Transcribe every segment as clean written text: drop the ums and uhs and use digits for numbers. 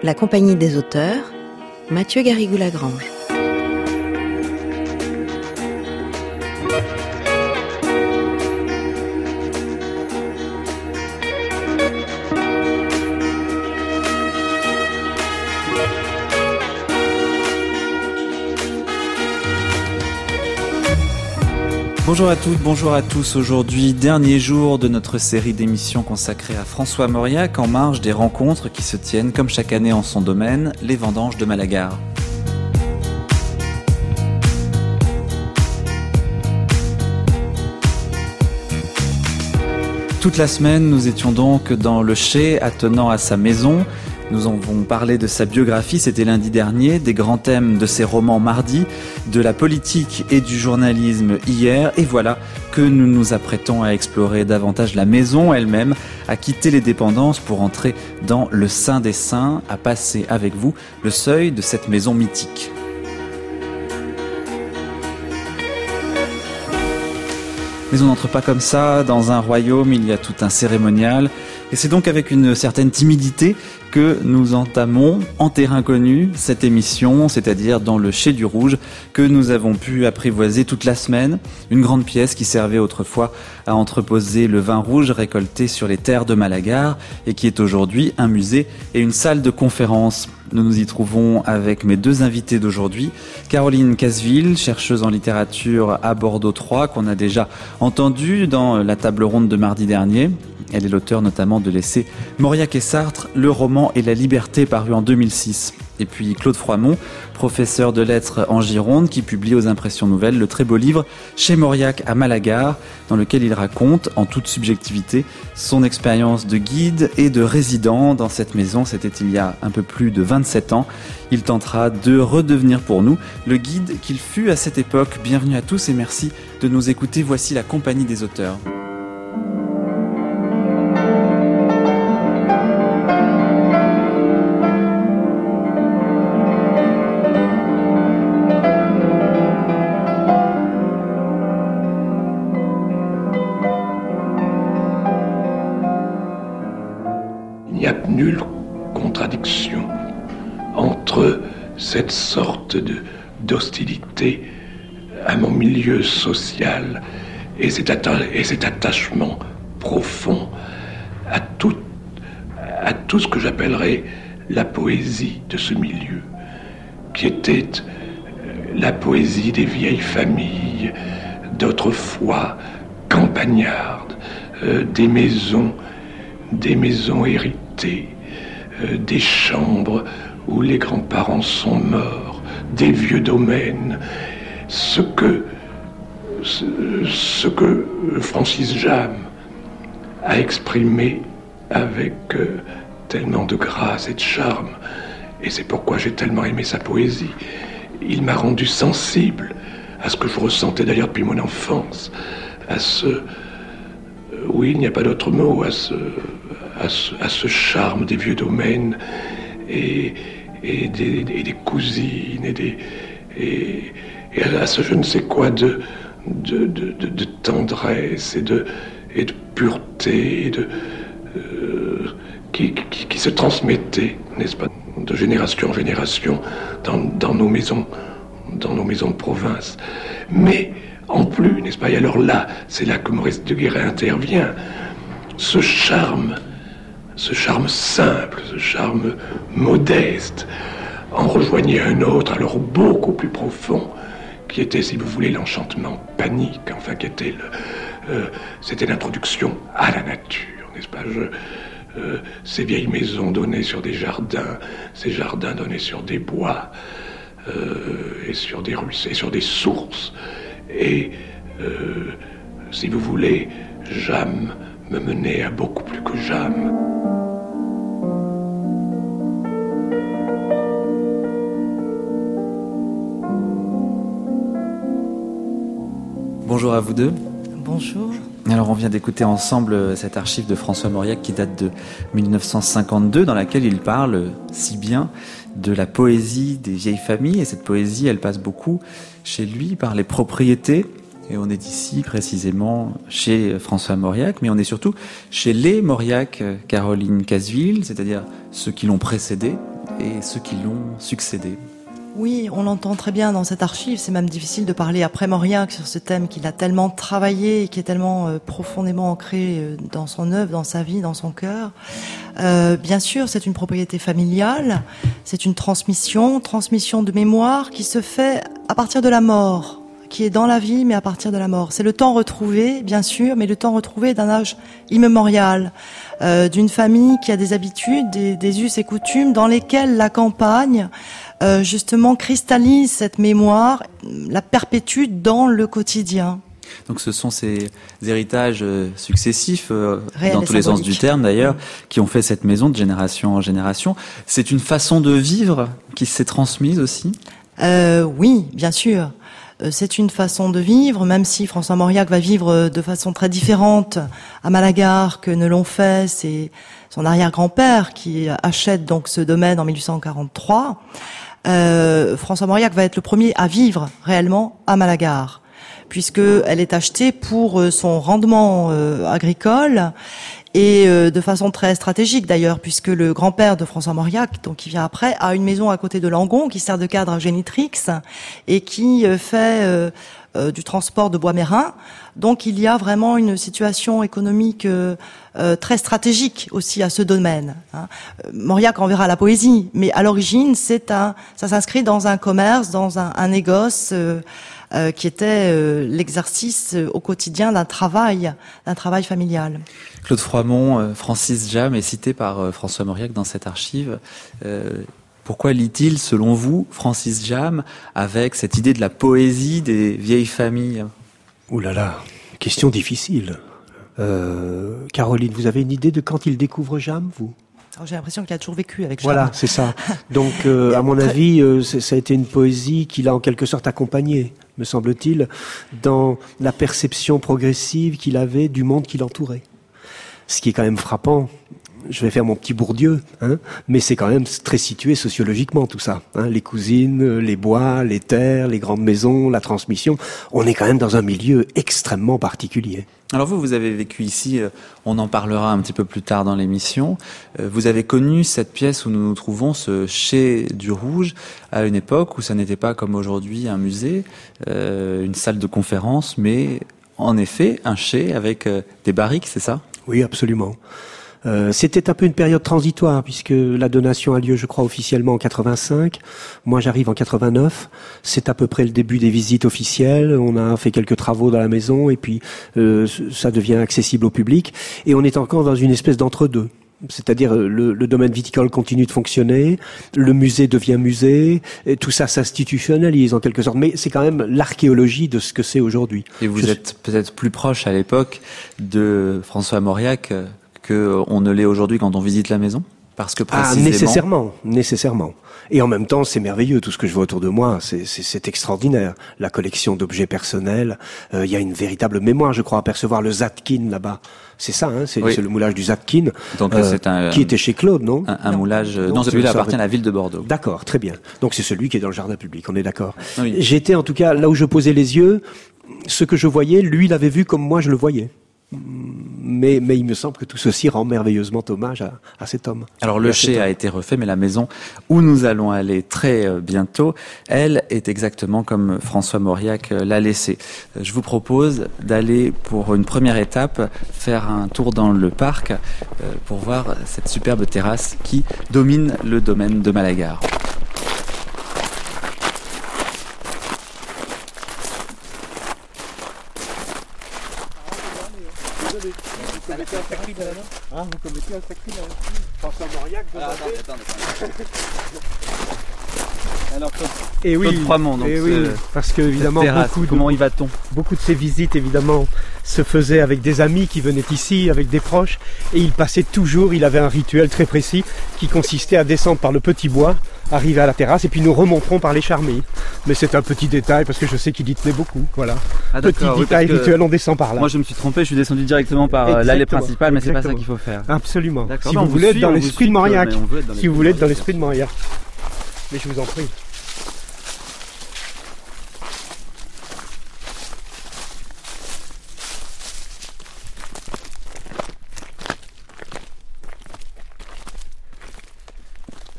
La Compagnie des auteurs, Mathieu Garrigou-Lagrange. Bonjour à toutes, bonjour à tous. Aujourd'hui, dernier jour de notre série d'émissions consacrée à François Mauriac en marge des rencontres qui se tiennent comme chaque année en son domaine, les vendanges de Malagar. Toute la semaine, nous étions donc dans le chai attenant à sa maison. Nous avons parlé de sa biographie, c'était lundi dernier, des grands thèmes de ses romans mardi, de la politique et du journalisme hier, et voilà que nous nous apprêtons à explorer davantage la maison elle-même, à quitter les dépendances pour entrer dans le sein des saints, à passer avec vous le seuil de cette maison mythique. Mais on n'entre pas comme ça dans un royaume, il y a tout un cérémonial. Et c'est donc avec une certaine timidité que nous entamons en terrain connu cette émission, c'est-à-dire dans le Chai du Rouge, que nous avons pu apprivoiser toute la semaine. Une grande pièce qui servait autrefois à entreposer le vin rouge récolté sur les terres de Malagar et qui est aujourd'hui un musée et une salle de conférence. Nous nous y trouvons avec mes deux invités d'aujourd'hui. Caroline Casville, chercheuse en littérature à Bordeaux 3, qu'on a déjà entendue dans la table ronde de mardi dernier. Elle est l'auteure notamment de l'essai Mauriac et Sartre, le roman et la liberté paru en 2006. Et puis Claude Froimont, professeur de lettres en Gironde, qui publie aux Impressions Nouvelles le très beau livre Chez Mauriac à Malagar, dans lequel il raconte, en toute subjectivité, son expérience de guide et de résident dans cette maison. C'était il y a un peu plus de 27 ans. Il tentera de redevenir pour nous le guide qu'il fut à cette époque. Bienvenue à tous et merci de nous écouter. Voici la Compagnie des auteurs. Il n'y a nulle contradiction entre cette sorte d'hostilité à mon milieu social et cet attachement profond à tout ce que j'appellerais la poésie de ce milieu, qui était la poésie des vieilles familles d'autrefois campagnardes, des maisons héritées, des chambres où les grands-parents sont morts, des vieux domaines, ce que Francis Jammes a exprimé avec tellement de grâce et de charme, et c'est pourquoi j'ai tellement aimé sa poésie. Il m'a rendu sensible à ce que je ressentais d'ailleurs depuis mon enfance, à ce... Oui, il n'y a pas d'autre mot, à ce charme des vieux domaines et des cousines et à ce je ne sais quoi de tendresse et de pureté qui se transmettait, n'est-ce pas, de génération en génération dans nos maisons de province. Mais en plus, n'est-ce pas, et alors là, c'est là que Maurice de Guéret intervient, ce charme simple, ce charme modeste, en rejoignait un autre, alors beaucoup plus profond, qui était, si vous voulez, l'enchantement panique, enfin, qui était c'était l'introduction à la nature, n'est-ce pas, ces vieilles maisons donnaient sur des jardins, ces jardins donnaient sur des bois, et sur des ruisseaux, et sur des sources, et si vous voulez, Jammes me menait à beaucoup plus que Jammes. Bonjour à vous deux. Bonjour. Alors on vient d'écouter ensemble cette archive de François Mauriac qui date de 1952, dans laquelle il parle si bien de la poésie des vieilles familles. Et cette poésie, elle passe beaucoup chez lui par les propriétés. Et on est ici précisément chez François Mauriac, mais on est surtout chez les Mauriac, Caroline Casville, c'est-à-dire ceux qui l'ont précédé, et ceux qui l'ont succédé. Oui, on l'entend très bien dans cette archive. C'est même difficile de parler après Mauriac sur ce thème qu'il a tellement travaillé et qui est tellement profondément ancré dans son œuvre, dans sa vie, dans son cœur. Bien sûr, c'est une propriété familiale, c'est une transmission de mémoire qui se fait à partir de la mort, qui est dans la vie, mais à partir de la mort. C'est le temps retrouvé, bien sûr, mais le temps retrouvé d'un âge immémorial, d'une famille qui a des habitudes, des us et coutumes dans lesquels la campagne justement cristallise cette mémoire, la perpétue dans le quotidien. Donc ce sont ces héritages successifs, dans tous les sens du terme d'ailleurs, qui ont fait cette maison de génération en génération. C'est une façon de vivre qui s'est transmise aussi ? Oui, bien sûr. C'est une façon de vivre, même si François Mauriac va vivre de façon très différente à Malagar que ne l'ont fait son arrière-grand-père qui achète donc ce domaine en 1843. François Mauriac va être le premier à vivre réellement à Malagar, puisque elle est achetée pour son rendement agricole et de façon très stratégique d'ailleurs, puisque le grand-père de François Mauriac, donc qui vient après, a une maison à côté de Langon qui sert de cadre à Génitrix et qui fait du transport de bois mérin. Donc il y a vraiment une situation économique très stratégique aussi à ce domaine. Mauriac enverra la poésie, mais à l'origine ça s'inscrit dans un commerce, dans un négoce qui était l'exercice au quotidien d'un travail familial. Claude Froimont, Francis Jam est cité par François Mauriac dans cette archive. Pourquoi lit-il, selon vous, Francis Jam, avec cette idée de la poésie des vieilles familles ? Ouh là là, question difficile. Caroline, vous avez une idée de quand il découvre Jam, vous ? Alors, j'ai l'impression qu'il a toujours vécu avec Jam. Voilà, c'est ça. Donc, à mon avis, ça a été une poésie qu'il a en quelque sorte accompagnée, me semble-t-il, dans la perception progressive qu'il avait du monde qui l'entourait. Ce qui est quand même frappant. Je vais faire mon petit Bourdieu, mais c'est quand même très situé sociologiquement tout ça. Les cousines, les bois, les terres, les grandes maisons, la transmission. On est quand même dans un milieu extrêmement particulier. Alors vous avez vécu ici, on en parlera un petit peu plus tard dans l'émission. Vous avez connu cette pièce où nous nous trouvons, ce Chai du Rouge, à une époque où ça n'était pas comme aujourd'hui un musée, une salle de conférence, mais en effet un chai avec des barriques, c'est ça ? Oui, absolument. C'était un peu une période transitoire puisque la donation a lieu, je crois, officiellement en 85. Moi, j'arrive en 89. C'est à peu près le début des visites officielles. On a fait quelques travaux dans la maison et puis ça devient accessible au public. Et on est encore dans une espèce d'entre-deux. C'est-à-dire le domaine viticole continue de fonctionner, le musée devient musée, et tout ça s'institutionnalise en quelque sorte. Mais c'est quand même l'archéologie de ce que c'est aujourd'hui. Et vous êtes peut-être plus proche à l'époque de François Mauriac qu'on ne l'est aujourd'hui quand on visite la maison ? Parce que précisément... nécessairement. Et en même temps, c'est merveilleux, tout ce que je vois autour de moi, c'est extraordinaire. La collection d'objets personnels, il y a une véritable mémoire, je crois, à percevoir le Zadkine là-bas. C'est ça, c'est le moulage du Zadkine, qui était chez Claude, non ? Un moulage... Non, celui-là appartient à la ville de Bordeaux. D'accord, très bien. Donc c'est celui qui est dans le jardin public, on est d'accord. Oui. J'étais en tout cas, là où je posais les yeux, ce que je voyais, lui l'avait vu comme moi je le voyais. Mais il me semble que tout ceci rend merveilleusement hommage à cet homme. Alors le chai a été refait, mais la maison où nous allons aller très bientôt, elle est exactement comme François Mauriac l'a laissée. Je vous propose d'aller pour une première étape faire un tour dans le parc pour voir cette superbe terrasse qui domine le domaine de Malagar. Vous commettez un sacrilège. François Mauriac, Et oui, Froimont, donc parce que évidemment comment y va-t-on ? Beaucoup de ces visites évidemment se faisaient avec des amis qui venaient ici, avec des proches, et il passait toujours, il avait un rituel très précis qui consistait à descendre par le petit bois, arriver à la terrasse, et puis nous remonterons par les Charmilles. Mais c'est un petit détail parce que je sais qu'il y tenait beaucoup, voilà. Petit détail rituel, on descend par là. Moi je me suis trompé, je suis descendu directement par l'allée principale, mais c'est pas ça qu'il faut faire. Absolument. D'accord. Si vous voulez être dans l'esprit de Mauriac, si vous voulez être dans l'esprit de Mauriac. Mais je vous en prie.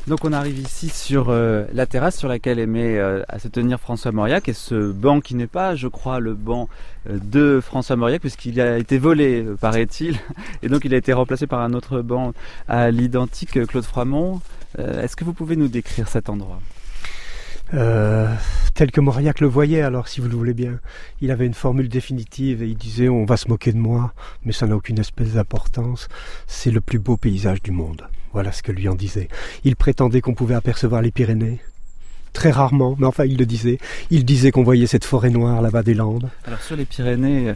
Donc on arrive ici sur la terrasse sur laquelle aimait à se tenir François Mauriac, et ce banc qui n'est pas, je crois, le banc de François Mauriac, puisqu'il a été volé, paraît-il, et donc il a été remplacé par un autre banc à l'identique. Claude Froidmont, est-ce que vous pouvez nous décrire cet endroit ? Tel que Mauriac le voyait, alors si vous le voulez bien. Il avait une formule définitive et il disait on va se moquer de moi, mais ça n'a aucune espèce d'importance. C'est le plus beau paysage du monde. Voilà ce que lui en disait. Il prétendait qu'on pouvait apercevoir les Pyrénées. Très rarement, mais enfin il le disait. Il disait qu'on voyait cette forêt noire là-bas des Landes. Alors sur les Pyrénées,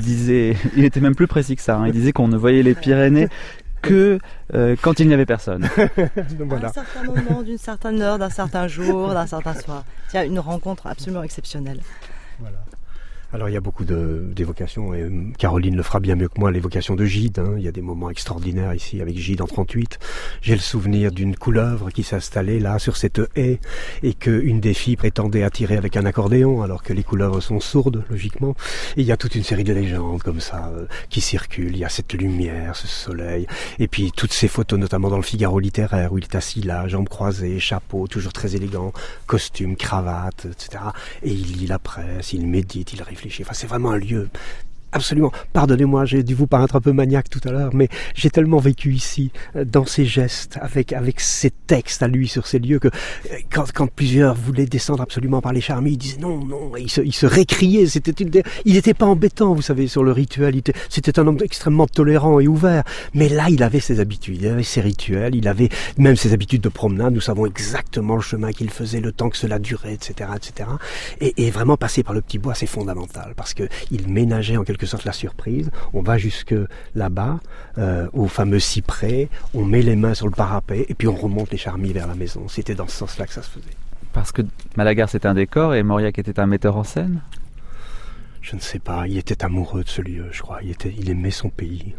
il était même plus précis que ça. Il disait qu'on ne voyait les Pyrénées que quand il n'y avait personne. Voilà. À un certain moment, d'une certaine heure, d'un certain jour, d'un certain soir. Il y a une rencontre absolument exceptionnelle. Voilà. Alors il y a beaucoup d'évocations, et Caroline le fera bien mieux que moi, l'évocation de Gide. Il y a des moments extraordinaires ici avec Gide en 38. J'ai le souvenir d'une couleuvre qui s'installait là sur cette haie et qu'une des filles prétendait attirer avec un accordéon alors que les couleuvres sont sourdes, logiquement. Et il y a toute une série de légendes comme ça qui circulent. Il y a cette lumière, ce soleil, et puis toutes ces photos, notamment dans le Figaro littéraire où il est assis là, jambes croisées, chapeau, toujours très élégant, costume, cravate, etc. Et il lit la presse, il médite, il réfléchit. Enfin, c'est vraiment un lieu absolument... Pardonnez-moi, j'ai dû vous paraître un peu maniaque tout à l'heure, mais j'ai tellement vécu ici, dans ses gestes, avec ses textes à lui sur ces lieux, que quand plusieurs voulaient descendre absolument par les charmilles, ils disaient non, il se récriait. Il n'était pas embêtant, vous savez, sur le rituel. C'était un homme extrêmement tolérant et ouvert. Mais là, il avait ses habitudes, il avait ses rituels, il avait même ses habitudes de promenade. Nous savons exactement le chemin qu'il faisait, le temps que cela durait, etc., etc. Et vraiment, passer par le petit bois, c'est fondamental, parce que il ménageait en quelque sorte la surprise. On va jusque là-bas, au fameux cyprès, on met les mains sur le parapet et puis on remonte les charmilles vers la maison. C'était dans ce sens-là que ça se faisait. Parce que Malagar c'est un décor et Mauriac était un metteur en scène ? Je ne sais pas, il était amoureux de ce lieu, je crois. Il aimait son pays.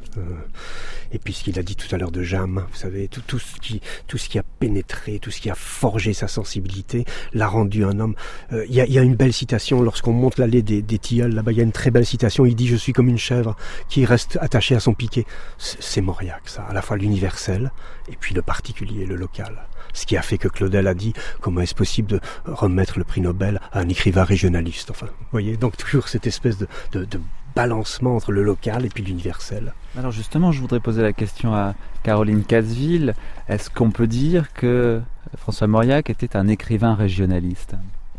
Et puis ce qu'il a dit tout à l'heure de Jam, vous savez, tout ce qui a pénétré, tout ce qui a forgé sa sensibilité, l'a rendu un homme. Il y a une belle citation, lorsqu'on monte l'allée des Tilleuls, là-bas, il y a une très belle citation. Il dit « Je suis comme une chèvre qui reste attachée à son piquet ». C'est Mauriac, ça, à la fois l'universel et puis le particulier, le local. Ce qui a fait que Claudel a dit comment est-ce possible de remettre le prix Nobel à un écrivain régionaliste. Enfin, vous voyez, donc toujours cette espèce de balancement entre le local et puis l'universel. Alors justement, je voudrais poser la question à Caroline Casseville. Est-ce qu'on peut dire que François Mauriac était un écrivain régionaliste ?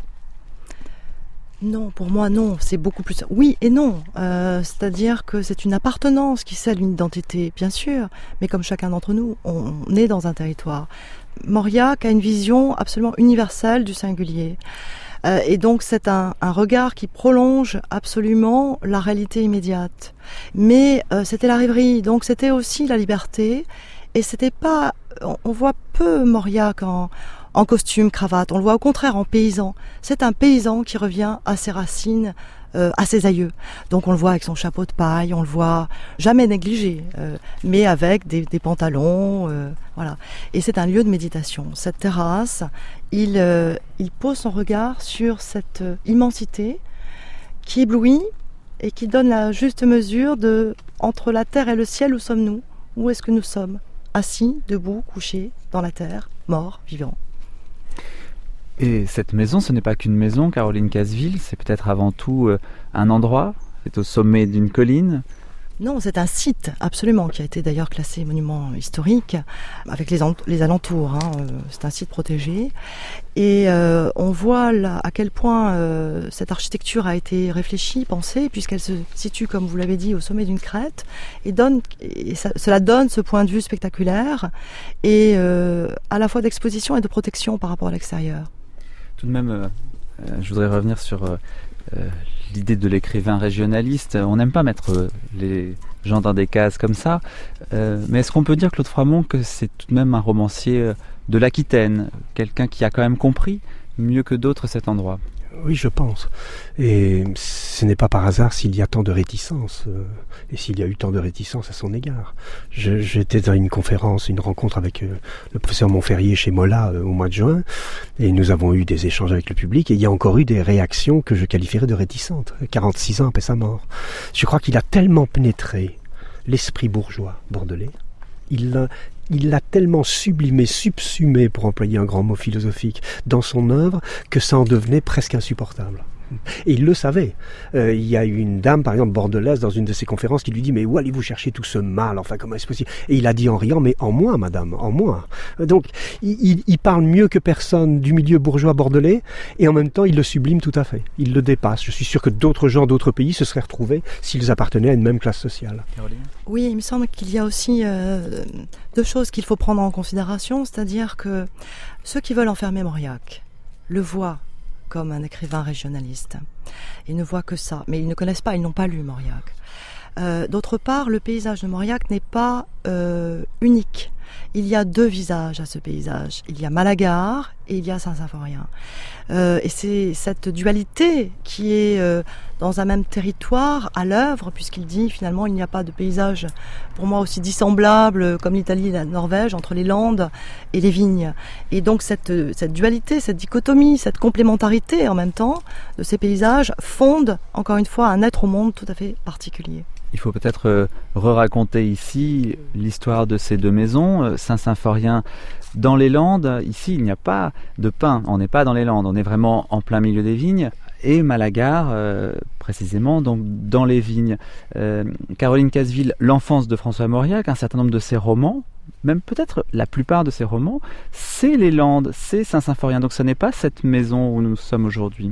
Non, pour moi non, c'est beaucoup plus... Oui et non, c'est-à-dire que c'est une appartenance qui scelle une identité, bien sûr, mais comme chacun d'entre nous, on est dans un territoire. Mauriac a une vision absolument universelle du singulier. Et donc c'est un regard qui prolonge absolument la réalité immédiate. Mais c'était la rêverie, donc c'était aussi la liberté. Et c'était pas... On voit peu Mauriac en costume, cravate. On le voit au contraire en paysan. C'est un paysan qui revient à ses racines, à ses aïeux. Donc on le voit avec son chapeau de paille, on le voit jamais négligé, mais avec des pantalons, voilà. Et c'est un lieu de méditation. Cette terrasse, il pose son regard sur cette immensité qui éblouit et qui donne la juste mesure de entre la terre et le ciel, où sommes-nous ? Où est-ce que nous sommes ? Assis, debout, couchés, dans la terre, morts, vivants. Et cette maison, ce n'est pas qu'une maison, Caroline Casseville, c'est peut-être avant tout un endroit, c'est au sommet d'une colline. Non, c'est un site, absolument, qui a été d'ailleurs classé monument historique, avec les alentours. C'est un site protégé. Et on voit là à quel point cette architecture a été réfléchie, pensée, puisqu'elle se situe, comme vous l'avez dit, au sommet d'une crête, cela donne ce point de vue spectaculaire, et à la fois d'exposition et de protection par rapport à l'extérieur. Tout de même, je voudrais revenir sur l'idée de l'écrivain régionaliste. On n'aime pas mettre les gens dans des cases comme ça, mais est-ce qu'on peut dire, Claude Froidmont, que c'est tout de même un romancier de l'Aquitaine, quelqu'un qui a quand même compris mieux que d'autres cet endroit ? Oui, je pense. Et ce n'est pas par hasard s'il y a tant de réticences, et s'il y a eu tant de réticences à son égard. J'étais dans une conférence, une rencontre avec le professeur Montferrier chez Mola au mois de juin, et nous avons eu des échanges avec le public, et il y a encore eu des réactions que je qualifierais de réticentes, 46 ans après sa mort. Je crois qu'il a tellement pénétré l'esprit bourgeois bordelais, il il l'a tellement sublimé, subsumé, pour employer un grand mot philosophique, dans son œuvre, que ça en devenait presque insupportable. Et il le savait. Il y a eu une dame, par exemple, bordelaise, dans une de ses conférences, qui lui dit « Mais où allez-vous chercher tout ce mal ? Enfin, comment est-ce possible ?» Et il a dit en riant « Mais en moi, madame, en moi. » Donc, il parle mieux que personne du milieu bourgeois bordelais, et en même temps, il le sublime tout à fait. Il le dépasse. Je suis sûr que d'autres gens d'autres pays se seraient retrouvés s'ils appartenaient à une même classe sociale. Caroline ? Oui, il me semble qu'il y a aussi deux choses qu'il faut prendre en considération, c'est-à-dire que ceux qui veulent enfermer Mauriac le voient comme un écrivain régionaliste. Ils ne voient que ça, mais ils ne connaissent pas, ils n'ont pas lu Mauriac. D'autre part, le paysage de Mauriac n'est pas unique. Il y a deux visages à ce paysage. Il y a Malagar et il y a Saint-Symphorien. Et c'est cette dualité qui est dans un même territoire à l'œuvre, puisqu'il dit finalement il n'y a pas de paysage pour moi aussi dissemblable comme l'Italie et la Norvège entre les landes et les vignes. Et donc cette dualité, cette dichotomie, cette complémentarité en même temps de ces paysages fonde encore une fois un être au monde tout à fait particulier. Il faut peut-être re-raconter ici l'histoire de ces deux maisons. Saint-Symphorien dans les Landes, ici il n'y a pas de pin, on n'est pas dans les Landes, on est vraiment en plein milieu des vignes. Et Malagar, précisément, donc dans les vignes. Caroline Casville, l'enfance de François Mauriac, un certain nombre de ses romans, même peut-être la plupart de ses romans, c'est les Landes, c'est Saint-Symphorien. Donc ce n'est pas cette maison où nous sommes aujourd'hui.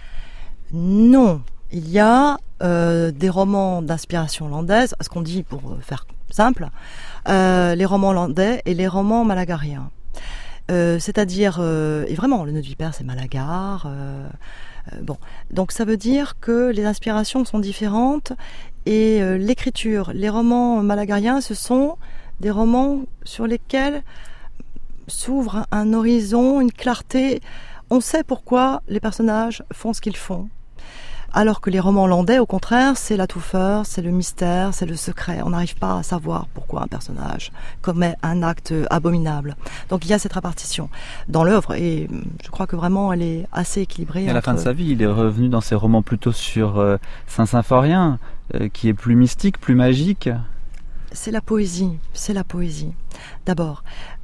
Non, il y a des romans d'inspiration landaise, ce qu'on dit pour faire simple, les romans landais et les romans malagariens. C'est-à-dire, et vraiment, le nœud de vipère, c'est Malagar. Bon, donc ça veut dire que les inspirations sont différentes et l'écriture, les romans malagariens, ce sont des romans sur lesquels s'ouvre un horizon, une clarté. On sait pourquoi les personnages font ce qu'ils font. Alors que les romans landais, au contraire, c'est la touffeur, c'est le mystère, c'est le secret. On n'arrive pas à savoir pourquoi un personnage commet un acte abominable. Donc il y a cette répartition dans l'œuvre et je crois que vraiment elle est assez équilibrée. Et à la fin de sa vie, il est revenu dans ses romans plutôt sur Saint-Symphorien, qui est plus mystique, plus magique. C'est la poésie. D'abord,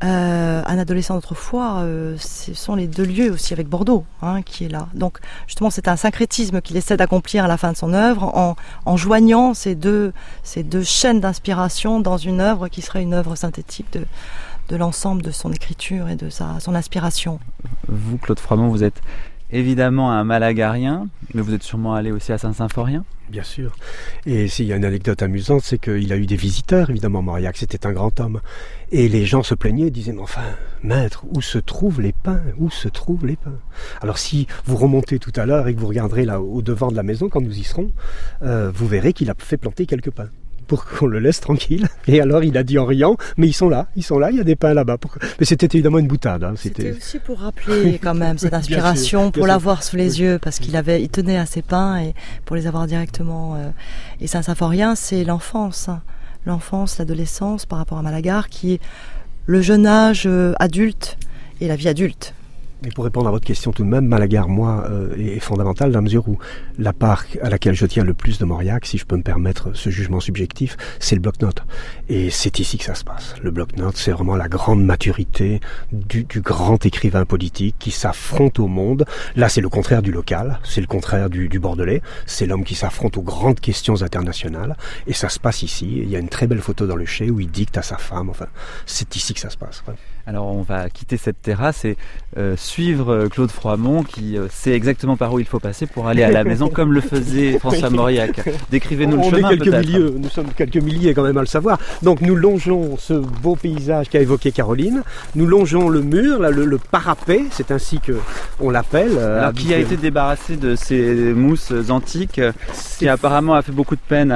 un adolescent d'autrefois, ce sont les deux lieux aussi avec Bordeaux, qui est là. Donc, justement, c'est un syncrétisme qu'il essaie d'accomplir à la fin de son œuvre en joignant ces deux chaînes d'inspiration dans une œuvre qui serait une œuvre synthétique de l'ensemble de son écriture et de son inspiration. Vous, Claude Froimont, vous êtes évidemment un malagarien, mais vous êtes sûrement allé aussi à Saint-Symphorien. Bien sûr. Et s'il y a une anecdote amusante, c'est qu'il a eu des visiteurs, évidemment, Mauriac, c'était un grand homme. Et les gens se plaignaient, disaient, mais enfin, maître, où se trouvent les pins ? Où se trouvent les pins ? Alors si vous remontez tout à l'heure et que vous regarderez là au devant de la maison, quand nous y serons, vous verrez qu'il a fait planter quelques pins pour qu'on le laisse tranquille. Et alors il a dit en riant, mais ils sont là, il y a des pins là-bas. Mais c'était évidemment une boutade. C'était aussi pour rappeler quand même cette inspiration, pour l'avoir sous les yeux, parce qu'il tenait à ses pins et pour les avoir directement. Et Saint-Symphorien, c'est l'enfance, l'adolescence par rapport à Malagar, qui est le jeune âge adulte et la vie adulte. Mais pour répondre à votre question tout de même, Malagar, moi, est fondamental dans la mesure où la part à laquelle je tiens le plus de Mauriac, si je peux me permettre ce jugement subjectif, c'est le bloc-notes. Et c'est ici que ça se passe. Le bloc-notes, c'est vraiment la grande maturité du grand écrivain politique qui s'affronte au monde. Là, c'est le contraire du local, c'est le contraire du bordelais. C'est l'homme qui s'affronte aux grandes questions internationales. Et ça se passe ici. Il y a une très belle photo dans le chai où il dicte à sa femme. Enfin, c'est ici que ça se passe. Ouais. Alors on va quitter cette terrasse et suivre Claude Froimont qui sait exactement par où il faut passer pour aller à la maison comme le faisait François Mauriac. Décrivez-nous le chemin peut-être. Nous sommes quelques milliers quand même à le savoir. Donc nous longeons ce beau paysage qu'a évoqué Caroline. Nous longeons le mur, là, le parapet, c'est ainsi qu'on l'appelle. Alors qui a été débarrassé de ces mousses antiques qui apparemment a fait beaucoup de peine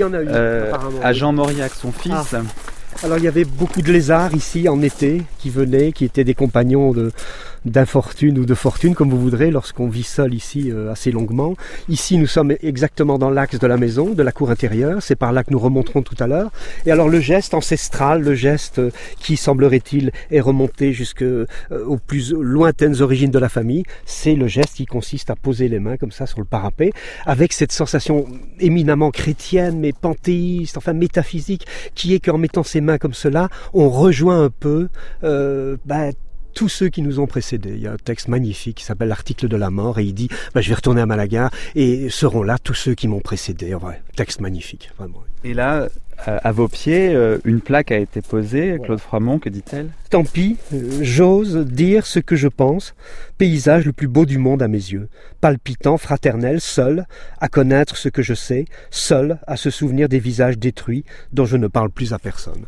à Jean Mauriac, son fils. Alors il y avait beaucoup de lézards ici en été qui venaient, qui étaient des compagnons d'infortune ou de fortune, comme vous voudrez, lorsqu'on vit seul ici assez longuement. Ici, nous sommes exactement dans l'axe de la maison, de la cour intérieure. C'est par là que nous remonterons tout à l'heure. Et alors le geste ancestral, le geste qui, semblerait-il, est remonté aux plus lointaines origines de la famille, c'est le geste qui consiste à poser les mains comme ça sur le parapet, avec cette sensation éminemment chrétienne, mais panthéiste, enfin métaphysique, qui est qu'en mettant ses mains comme cela, on rejoint un peu tous ceux qui nous ont précédés. Il y a un texte magnifique qui s'appelle l'Article de la mort, et il dit je vais retourner à Malaga et seront là tous ceux qui m'ont précédé. Ouais, texte magnifique, vraiment. Et là, à vos pieds, une plaque a été posée. Claude Froimont, que dit-elle ? Tant pis, j'ose dire ce que je pense. Paysage le plus beau du monde à mes yeux. Palpitant, fraternel, seul, à connaître ce que je sais, seul, à se souvenir des visages détruits dont je ne parle plus à personne.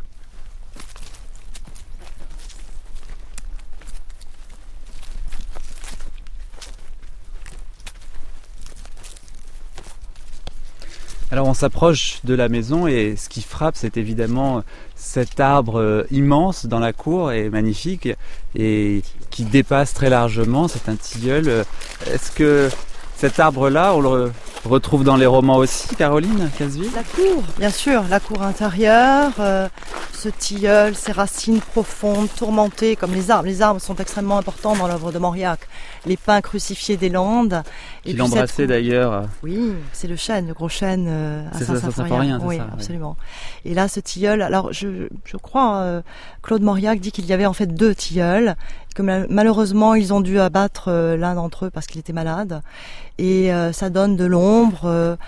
Alors on s'approche de la maison et ce qui frappe, c'est évidemment cet arbre immense dans la cour et magnifique et qui dépasse très largement. C'est un tilleul. Est-ce que cet arbre-là, on le retrouve dans les romans aussi, Caroline Caseville ? La cour, bien sûr, la cour intérieure, ce tilleul, ses racines profondes, tourmentées comme les arbres. Les arbres sont extrêmement importants dans l'œuvre de Mauriac. Les pins crucifiés des Landes. Qu'il embrassait d'ailleurs. Oui, c'est le chêne, le gros chêne à Saint-Symphorien. Oui, ça, absolument. Oui. Et là, ce tilleul, alors je crois, Claude Mauriac dit qu'il y avait en fait 2 tilleuls, que malheureusement ils ont dû abattre l'un d'entre eux parce qu'il était malade. Et ça donne de l'ombre,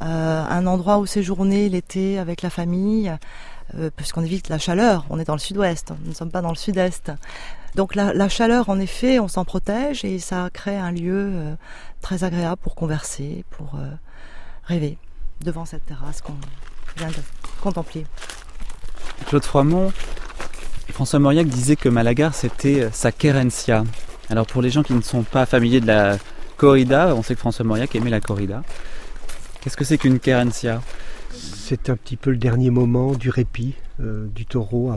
un endroit où séjourner l'été avec la famille, puisqu'on évite la chaleur. On est dans le sud-ouest, nous ne sommes pas dans le sud-est. Donc la chaleur, en effet, on s'en protège et ça crée un lieu très agréable pour converser, pour rêver devant cette terrasse qu'on vient de contempler. Claude Froimont, François Mauriac disait que Malaga, c'était sa querencia. Alors pour les gens qui ne sont pas familiers de la corrida, on sait que François Mauriac aimait la corrida. Qu'est-ce que c'est qu'une querencia ? C'est un petit peu le dernier moment du répit du taureau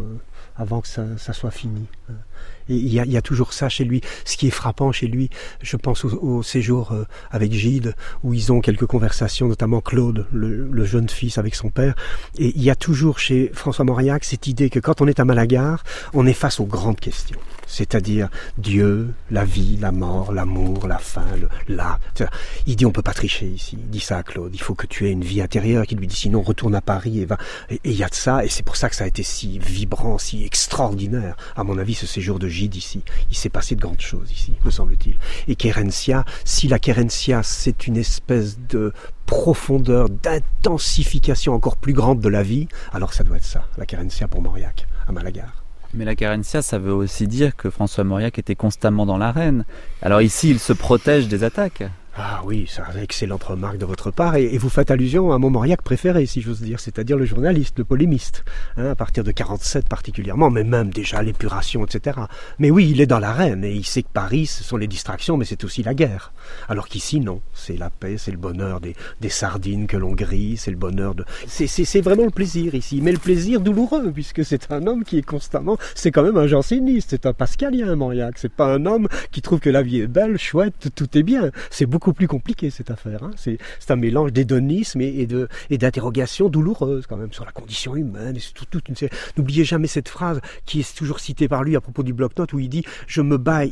avant que ça soit fini. Et il y a toujours ça chez lui. Ce qui est frappant chez lui, je pense au séjour avec Gide, où ils ont quelques conversations, notamment Claude, le jeune fils avec son père. Et il y a toujours chez François Mauriac cette idée que quand on est à Malaga, on est face aux grandes questions. C'est-à-dire Dieu, la vie, la mort, l'amour, la faim, l'art. Il dit on peut pas tricher ici. Il dit ça à Claude. Il faut que tu aies une vie intérieure. Qui lui dit sinon retourne à Paris et va. Et il y a de ça. Et c'est pour ça que ça a été si vibrant, si extraordinaire. À mon avis, ce séjour de Gide ici, il s'est passé de grandes choses ici, me semble-t-il. Et querencia, si la querencia c'est une espèce de profondeur, d'intensification encore plus grande de la vie, alors ça doit être ça, la querencia pour Mauriac, à Malaga. Mais la querencia, ça veut aussi dire que François Mauriac était constamment dans l'arène. Alors ici, il se protège des attaques. Ah oui, c'est une excellente remarque de votre part, et vous faites allusion à mon Mauriac préféré, si j'ose dire, c'est-à-dire le journaliste, le polémiste, à partir de 47 particulièrement, mais même déjà l'épuration, etc. Mais oui, il est dans l'arène, et il sait que Paris, ce sont les distractions, mais c'est aussi la guerre. Alors qu'ici, non, c'est la paix, c'est le bonheur des sardines que l'on grille, c'est le bonheur de... C'est vraiment le plaisir ici, mais le plaisir douloureux, puisque c'est un homme qui est constamment... C'est quand même un janséniste, c'est un pascalien, Mauriac, c'est pas un homme qui trouve que la vie est belle, chouette, tout est bien. C'est beaucoup plus compliqué cette affaire. C'est un mélange d'hédonisme et d'interrogations douloureuses quand même sur la condition humaine. Et toute une série. N'oubliez jamais cette phrase qui est toujours citée par lui à propos du bloc-notes où il dit « Je me bats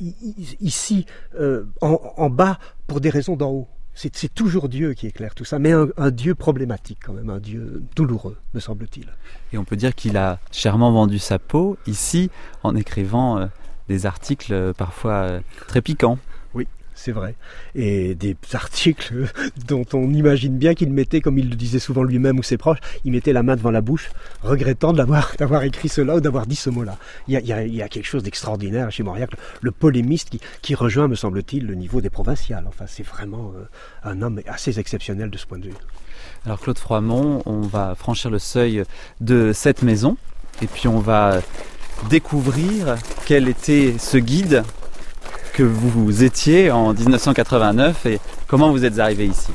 ici en bas pour des raisons d'en haut ». C'est toujours Dieu qui éclaire tout ça, mais un Dieu problématique quand même, un Dieu douloureux, me semble-t-il. Et on peut dire qu'il a chèrement vendu sa peau ici en écrivant des articles parfois très piquants. C'est vrai. Et des articles dont on imagine bien qu'il mettait, comme il le disait souvent lui-même ou ses proches, il mettait la main devant la bouche, regrettant d'avoir écrit cela ou d'avoir dit ce mot-là. Il y a quelque chose d'extraordinaire chez Mauriac, le polémiste qui rejoint, me semble-t-il, le niveau des provinciales. Enfin, c'est vraiment un homme assez exceptionnel de ce point de vue. Alors Claude Froimont, on va franchir le seuil de cette maison et puis on va découvrir quel était ce guide que vous étiez en 1989 et comment vous êtes arrivé ici.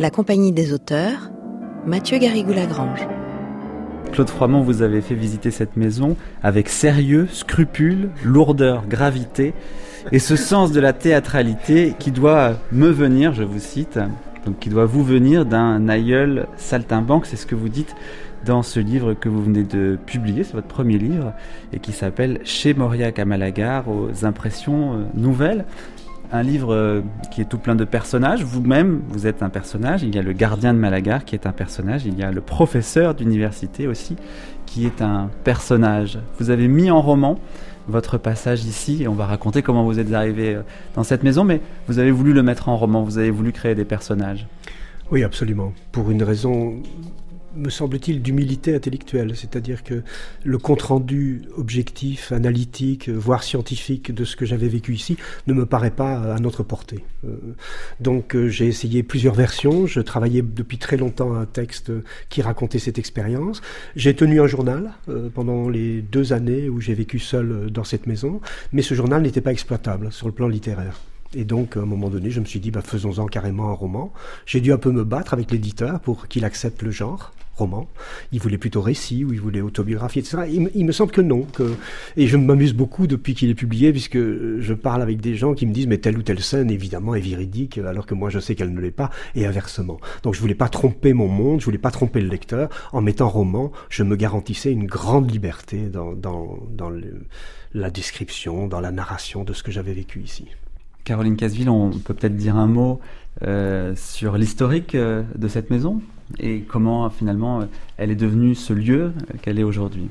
La Compagnie des auteurs, Mathieu Garrigou-Lagrange. Claude Froidmont, vous avez fait visiter cette maison avec sérieux, scrupule, lourdeur, gravité et ce sens de la théâtralité qui doit me venir, je vous cite, donc qui doit vous venir d'un aïeul saltimbanque. C'est ce que vous dites dans ce livre que vous venez de publier, c'est votre premier livre, et qui s'appelle « Chez Mauriac à Malagar, aux impressions nouvelles ». Un livre qui est tout plein de personnages. Vous-même, vous êtes un personnage. Il y a le gardien de Malagar qui est un personnage. Il y a le professeur d'université aussi qui est un personnage. Vous avez mis en roman votre passage ici et on va raconter comment vous êtes arrivé dans cette maison, mais vous avez voulu le mettre en roman, vous avez voulu créer des personnages. Oui, absolument. Pour une raison, me semble-t-il, d'humilité intellectuelle, c'est-à-dire que le compte-rendu objectif, analytique, voire scientifique de ce que j'avais vécu ici ne me paraît pas à notre portée. Donc j'ai essayé plusieurs versions, je travaillais depuis très longtemps à un texte qui racontait cette expérience. J'ai tenu un journal pendant les 2 années où j'ai vécu seul dans cette maison, mais ce journal n'était pas exploitable sur le plan littéraire. Et donc, à un moment donné, je me suis dit, faisons-en carrément un roman. J'ai dû un peu me battre avec l'éditeur pour qu'il accepte le genre roman. Il voulait plutôt récit ou il voulait autobiographie, etc. Il me semble que non. Et je m'amuse beaucoup depuis qu'il est publié, puisque je parle avec des gens qui me disent, mais telle ou telle scène, évidemment, est véridique, alors que moi, je sais qu'elle ne l'est pas, et inversement. Donc, je voulais pas tromper mon monde, je voulais pas tromper le lecteur. En mettant roman, je me garantissais une grande liberté dans la description, dans la narration de ce que j'avais vécu ici. Caroline Casville, on peut peut-être dire un mot sur l'historique de cette maison et comment finalement elle est devenue ce lieu qu'elle est aujourd'hui.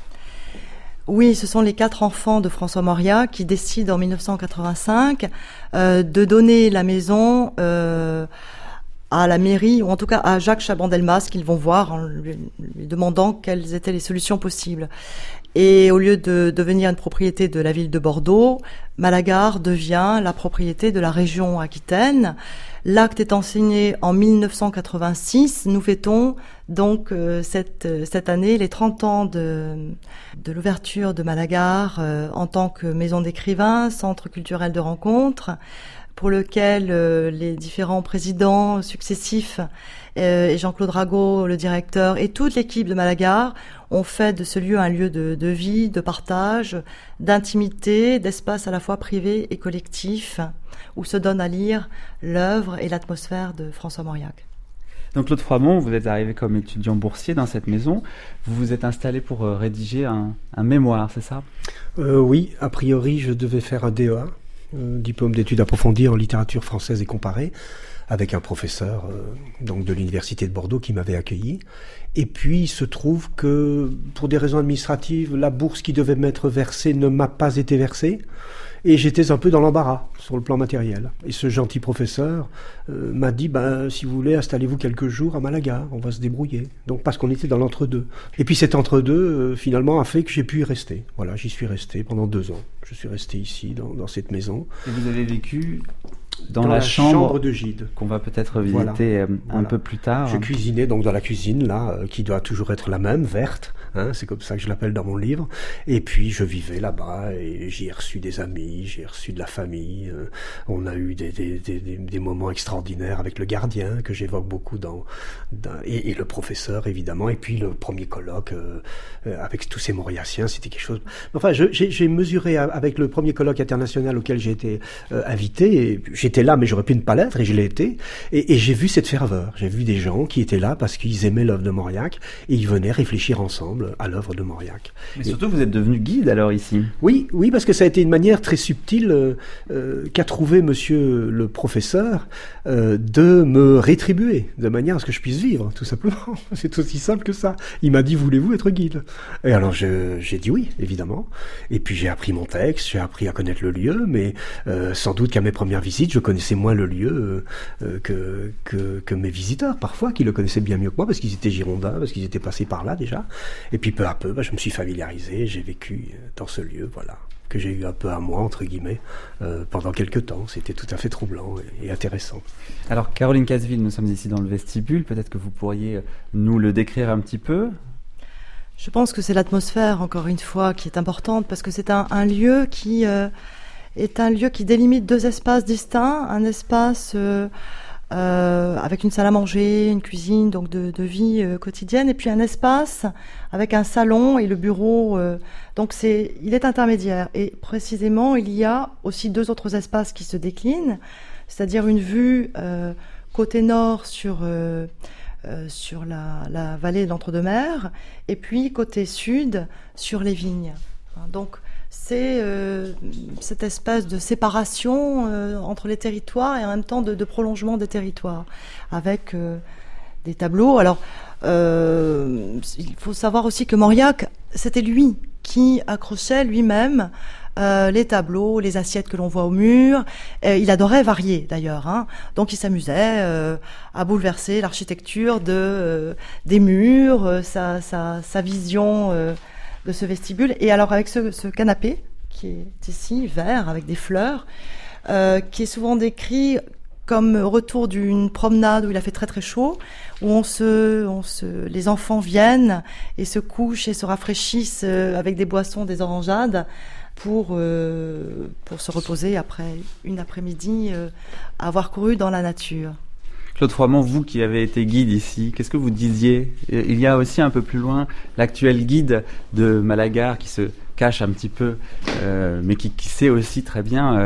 Oui, ce sont les 4 enfants de François Mauriac qui décident en 1985 de donner la maison à la mairie, ou en tout cas à Jacques Chaban-Delmas, qu'ils vont voir en lui demandant quelles étaient les solutions possibles. Et au lieu de devenir une propriété de la ville de Bordeaux, Malagar devient la propriété de la région Aquitaine. L'acte étant signé en 1986, nous fêtons donc cette année les 30 ans de l'ouverture de Malagar en tant que maison d'écrivains, centre culturel de rencontre, pour lequel les différents présidents successifs et Jean-Claude Rago, le directeur, et toute l'équipe de Malagar ont fait de ce lieu un lieu de vie, de partage, d'intimité, d'espace à la fois privé et collectif, où se donne à lire l'œuvre et l'atmosphère de François Mauriac. Donc Claude Froidmont, vous êtes arrivé comme étudiant boursier dans cette maison. Vous vous êtes installé pour rédiger un mémoire, c'est ça ? Oui, a priori, je devais faire un DEA. Diplôme d'études approfondies en littérature française et comparée, avec un professeur donc de l'université de Bordeaux qui m'avait accueilli. Et puis il se trouve que pour des raisons administratives, la bourse qui devait m'être versée ne m'a pas été versée. Et j'étais un peu dans l'embarras sur le plan matériel. Et ce gentil professeur m'a dit, si vous voulez, installez-vous quelques jours à Malagar, on va se débrouiller. Donc parce qu'on était dans l'entre-deux. Et puis cet entre-deux, finalement, a fait que j'ai pu y rester. Voilà, j'y suis resté pendant 2 ans. Je suis resté ici, dans cette maison. Et vous avez vécu dans la chambre de Gide, qu'on va peut-être visiter un peu plus tard. Je cuisinais donc dans la cuisine, là, qui doit toujours être la même, verte. C'est comme ça que je l'appelle dans mon livre. Et puis je vivais là-bas et j'y ai reçu des amis, j'ai reçu de la famille. On a eu des moments extraordinaires avec le gardien que j'évoque beaucoup et le professeur évidemment. Et puis le premier colloque avec tous ces Mauriaciens, c'était quelque chose. Enfin, j'ai mesuré avec le premier colloque international auquel j'ai été invité. Et j'étais là, mais j'aurais pu ne pas l'être et je l'ai été. Et j'ai vu cette ferveur. J'ai vu des gens qui étaient là parce qu'ils aimaient l'œuvre de Mauriac et ils venaient réfléchir ensemble à l'œuvre de Mauriac. Mais surtout, vous êtes devenu guide alors ici. Oui, parce que ça a été une manière très subtile qu'a trouvé monsieur le professeur de me rétribuer, de manière à ce que je puisse vivre, tout simplement. C'est aussi simple que ça. Il m'a dit, voulez-vous être guide ? Et alors j'ai dit oui, évidemment. Et puis j'ai appris mon texte, j'ai appris à connaître le lieu, mais sans doute qu'à mes premières visites, je connaissais moins le lieu que mes visiteurs, parfois, qui le connaissaient bien mieux que moi, parce qu'ils étaient girondins, parce qu'ils étaient passés par là déjà. Et puis peu à peu, je me suis familiarisé, j'ai vécu dans ce lieu, voilà, que j'ai eu un peu à moi, entre guillemets, pendant quelques temps. C'était tout à fait troublant et intéressant. Alors Caroline Casville, nous sommes ici dans le vestibule, peut-être que vous pourriez nous le décrire un petit peu ? Je pense que c'est l'atmosphère, encore une fois, qui est importante, parce que c'est un lieu qui est un lieu qui délimite 2 espaces distincts, un espace avec une salle à manger, une cuisine, donc de vie quotidienne, et puis un espace avec un salon et le bureau. Donc il est intermédiaire. Et précisément, il y a aussi 2 autres espaces qui se déclinent, c'est-à-dire une vue côté nord sur la vallée de l'Entre-deux-Mers, et puis côté sud sur les vignes. Donc c'est cette espèce de séparation entre les territoires et en même temps de prolongement des territoires, avec des tableaux. Alors, il faut savoir aussi que Mauriac, c'était lui qui accrochait lui-même les tableaux, les assiettes que l'on voit au mur. Il adorait varier d'ailleurs, hein. Donc il s'amusait à bouleverser l'architecture des murs, sa vision de ce vestibule. Et alors avec ce canapé qui est ici, vert, avec des fleurs, qui est souvent décrit comme retour d'une promenade où il a fait très très chaud, où les enfants viennent et se couchent et se rafraîchissent avec des boissons, des orangeades, pour se reposer après une après-midi à avoir couru dans la nature. Claude Froidmont, vous qui avez été guide ici, qu'est-ce que vous disiez ? Il y a aussi un peu plus loin l'actuel guide de Malagar qui se cache un petit peu, mais qui sait aussi très bien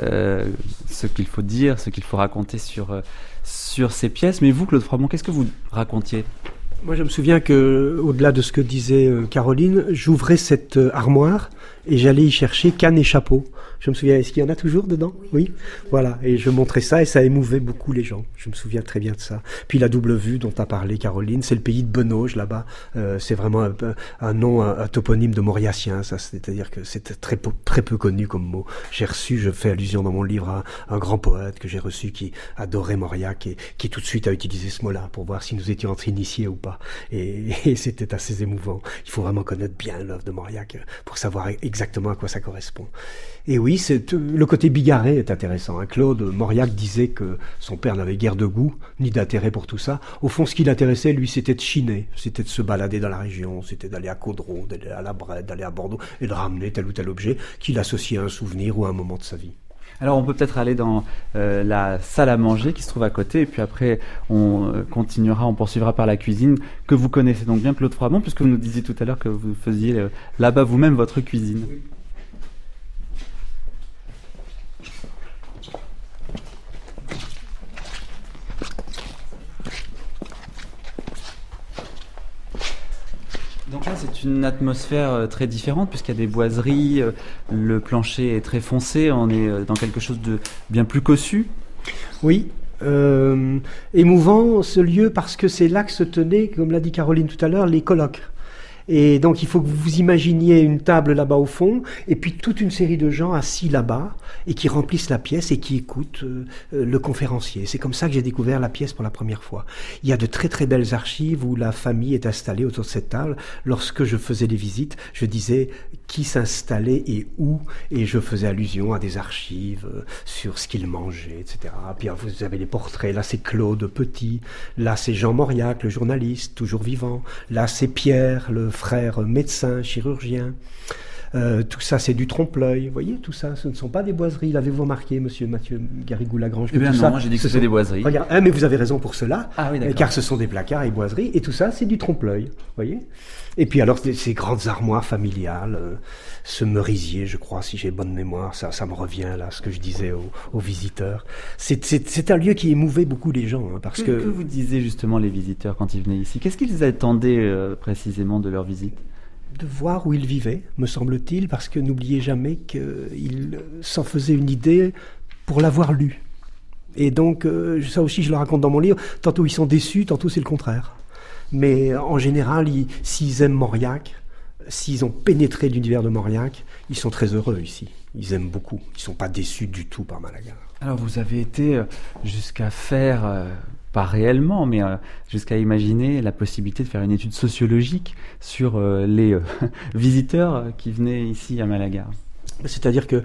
ce qu'il faut dire, ce qu'il faut raconter sur ces pièces. Mais vous, Claude Froidmont, qu'est-ce que vous racontiez ? Moi, je me souviens que, au-delà de ce que disait Caroline, j'ouvrais cette armoire et j'allais y chercher canne et chapeau. Je me souviens, est-ce qu'il y en a toujours dedans ? Oui. Voilà, et je montrais ça et ça émouvait beaucoup les gens. Je me souviens très bien de ça. Puis la double vue dont a parlé Caroline, c'est le pays de Benauge là-bas. C'est vraiment un nom, un toponyme de Mauriacien, ça. C'est-à-dire que c'est très peu connu comme mot. Je fais allusion dans mon livre à un grand poète que j'ai reçu qui adorait Mauriac et qui tout de suite a utilisé ce mot-là pour voir si nous étions entre initiés ou pas. Et c'était assez émouvant. Il faut vraiment connaître bien l'œuvre de Mauriac pour savoir exactement à quoi ça correspond. Et oui, le côté bigarré est intéressant. Claude Mauriac disait que son père n'avait guère de goût, ni d'intérêt pour tout ça. Au fond, ce qui l'intéressait, lui, c'était de chiner, c'était de se balader dans la région, c'était d'aller à Caudron, d'aller à la Brette, d'aller à Bordeaux, et de ramener tel ou tel objet qu'il associait à un souvenir ou à un moment de sa vie. Alors on peut peut-être aller dans la salle à manger qui se trouve à côté, et puis après on poursuivra par la cuisine que vous connaissez donc bien, Claude Froidmont, puisque vous nous disiez tout à l'heure que vous faisiez là-bas vous-même votre cuisine. Oui. Donc là, c'est une atmosphère très différente puisqu'il y a des boiseries, le plancher est très foncé, on est dans quelque chose de bien plus cossu. Oui, émouvant ce lieu parce que c'est là que se tenaient, comme l'a dit Caroline tout à l'heure, les colloques. Et donc il faut que vous vous imaginiez une table là-bas au fond, et puis toute une série de gens assis là-bas, et qui remplissent la pièce et qui écoutent le conférencier. C'est comme ça que j'ai découvert la pièce pour la première fois. Il y a de très très belles archives où la famille est installée autour de cette table. Lorsque je faisais des visites, je disais qui s'installait et où, et je faisais allusion à des archives sur ce qu'ils mangeaient, etc. Puis vous avez les portraits, là c'est Claude Petit, là c'est Jean Mauriac, le journaliste, toujours vivant, là c'est Pierre, le frère médecin, chirurgien. Tout ça, c'est du trompe-l'œil. Vous voyez, tout ça, ce ne sont pas des boiseries. L'avez-vous remarqué, monsieur Mathieu Garrigou-Lagrange? Eh bien non, moi j'ai dit que c'était des boiseries. Regarde, mais vous avez raison pour cela, ah, oui, car ce sont des placards et boiseries, et tout ça, c'est du trompe-l'œil. Vous voyez? Et puis alors, ces grandes armoires familiales, ce merisier, je crois, si j'ai bonne mémoire, ça me revient là, ce que je disais aux visiteurs. C'est un lieu qui émouvait beaucoup les gens, hein, parce que vous disiez justement les visiteurs quand ils venaient ici? Qu'est-ce qu'ils attendaient précisément de leur visite? De voir où il vivait, me semble-t-il, parce que n'oubliez jamais qu'il s'en faisait une idée pour l'avoir lu. Et donc, ça aussi je le raconte dans mon livre, tantôt ils sont déçus, tantôt c'est le contraire. Mais en général, s'ils aiment Mauriac, s'ils ont pénétré l'univers de Mauriac, ils sont très heureux ici. Ils aiment beaucoup, ils ne sont pas déçus du tout par Malagar. Alors vous avez été jusqu'à faire... pas réellement, mais jusqu'à imaginer la possibilité de faire une étude sociologique sur les visiteurs qui venaient ici à Malagar. C'est-à-dire que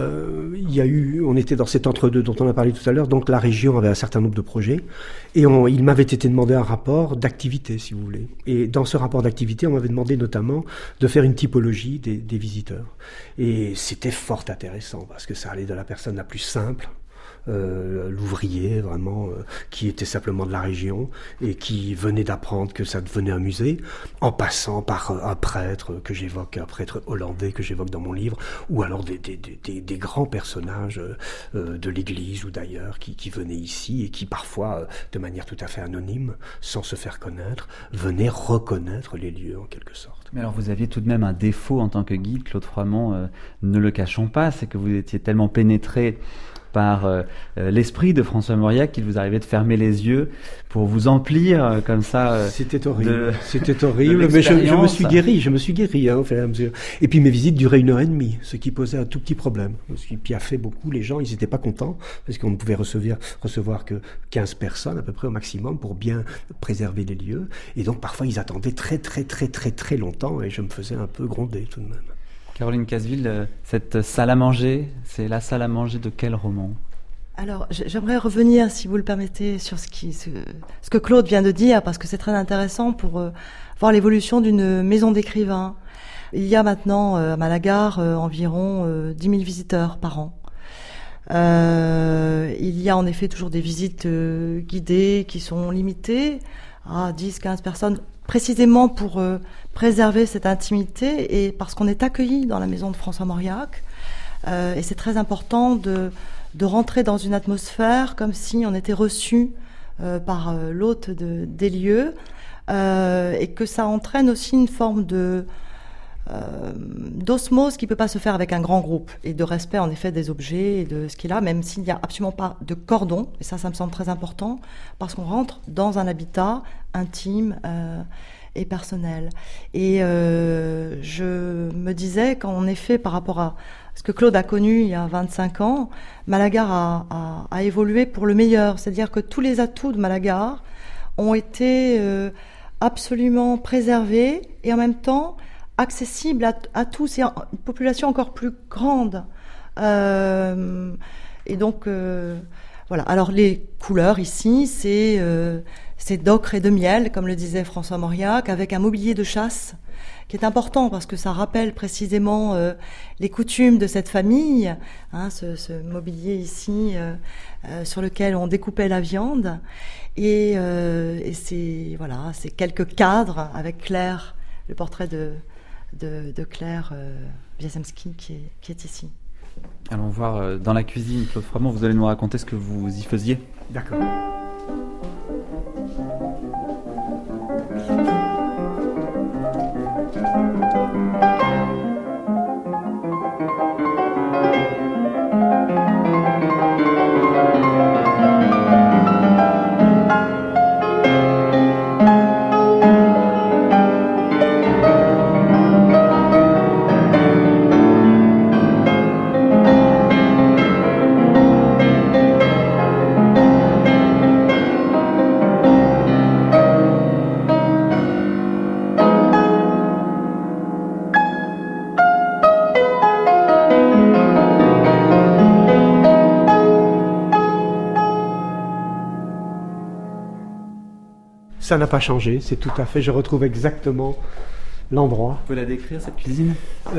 on était dans cet entre-deux dont on a parlé tout à l'heure, donc la région avait un certain nombre de projets, et il m'avait été demandé un rapport d'activité, si vous voulez. Et dans ce rapport d'activité, on m'avait demandé notamment de faire une typologie des visiteurs. Et c'était fort intéressant, parce que ça allait de la personne la plus simple l'ouvrier vraiment qui était simplement de la région et qui venait d'apprendre que ça devenait un musée, en passant par un prêtre que j'évoque, un prêtre hollandais que j'évoque dans mon livre, ou alors des grands personnages de l'Église ou d'ailleurs qui venaient ici et qui parfois, de manière tout à fait anonyme, sans se faire connaître, venaient reconnaître les lieux en quelque sorte. Mais alors vous aviez tout de même un défaut en tant que guide, Claude Froidmont, ne le cachons pas, c'est que vous étiez tellement pénétré par l'esprit de François Mauriac qu'il vous arrivait de fermer les yeux pour vous emplir comme ça. C'était horrible. C'était horrible, mais je me suis guéri au fur et à mesure. Et puis mes visites duraient 1h30, ce qui posait un tout petit problème. Ce qui piaffait beaucoup les gens, ils n'étaient pas contents parce qu'on ne pouvait recevoir que 15 personnes à peu près au maximum pour bien préserver les lieux. Et donc parfois ils attendaient très longtemps et je me faisais un peu gronder tout de même. Caroline Casseville, cette salle à manger, c'est la salle à manger de quel roman ? Alors, j'aimerais revenir, si vous le permettez, sur ce que Claude vient de dire, parce que c'est très intéressant pour voir l'évolution d'une maison d'écrivains. Il y a maintenant à Malagar environ 10 000 visiteurs par an. Il y a en effet toujours des visites guidées qui sont limitées à 10-15 personnes, précisément pour préserver cette intimité et parce qu'on est accueilli dans la maison de François Mauriac. Et c'est très important de rentrer dans une atmosphère comme si on était reçu par l'hôte des lieux et que ça entraîne aussi une forme d'osmose qui peut pas se faire avec un grand groupe et de respect en effet des objets et de ce qu'il a, même s'il n'y a absolument pas de cordon, et ça me semble très important parce qu'on rentre dans un habitat intime et personnel. Et je me disais qu'en effet par rapport à ce que Claude a connu il y a 25 ans, Malagar a évolué pour le meilleur, c'est-à-dire que tous les atouts de Malagar ont été absolument préservés et en même temps accessible à tous et une population encore plus grande. Et donc, voilà. Alors, les couleurs ici, c'est d'ocre et de miel, comme le disait François Mauriac, avec un mobilier de chasse qui est important parce que ça rappelle précisément les coutumes de cette famille, hein, ce mobilier ici sur lequel on découpait la viande. Et c'est quelques cadres avec Claire, le portrait de Claire Wiazemski qui est ici. Allons voir dans la cuisine, Claude Froidmont, vous allez nous raconter ce que vous y faisiez. D'accord. Ça n'a pas changé, c'est tout à fait, je retrouve exactement l'endroit. Vous pouvez la décrire, cette cuisine ?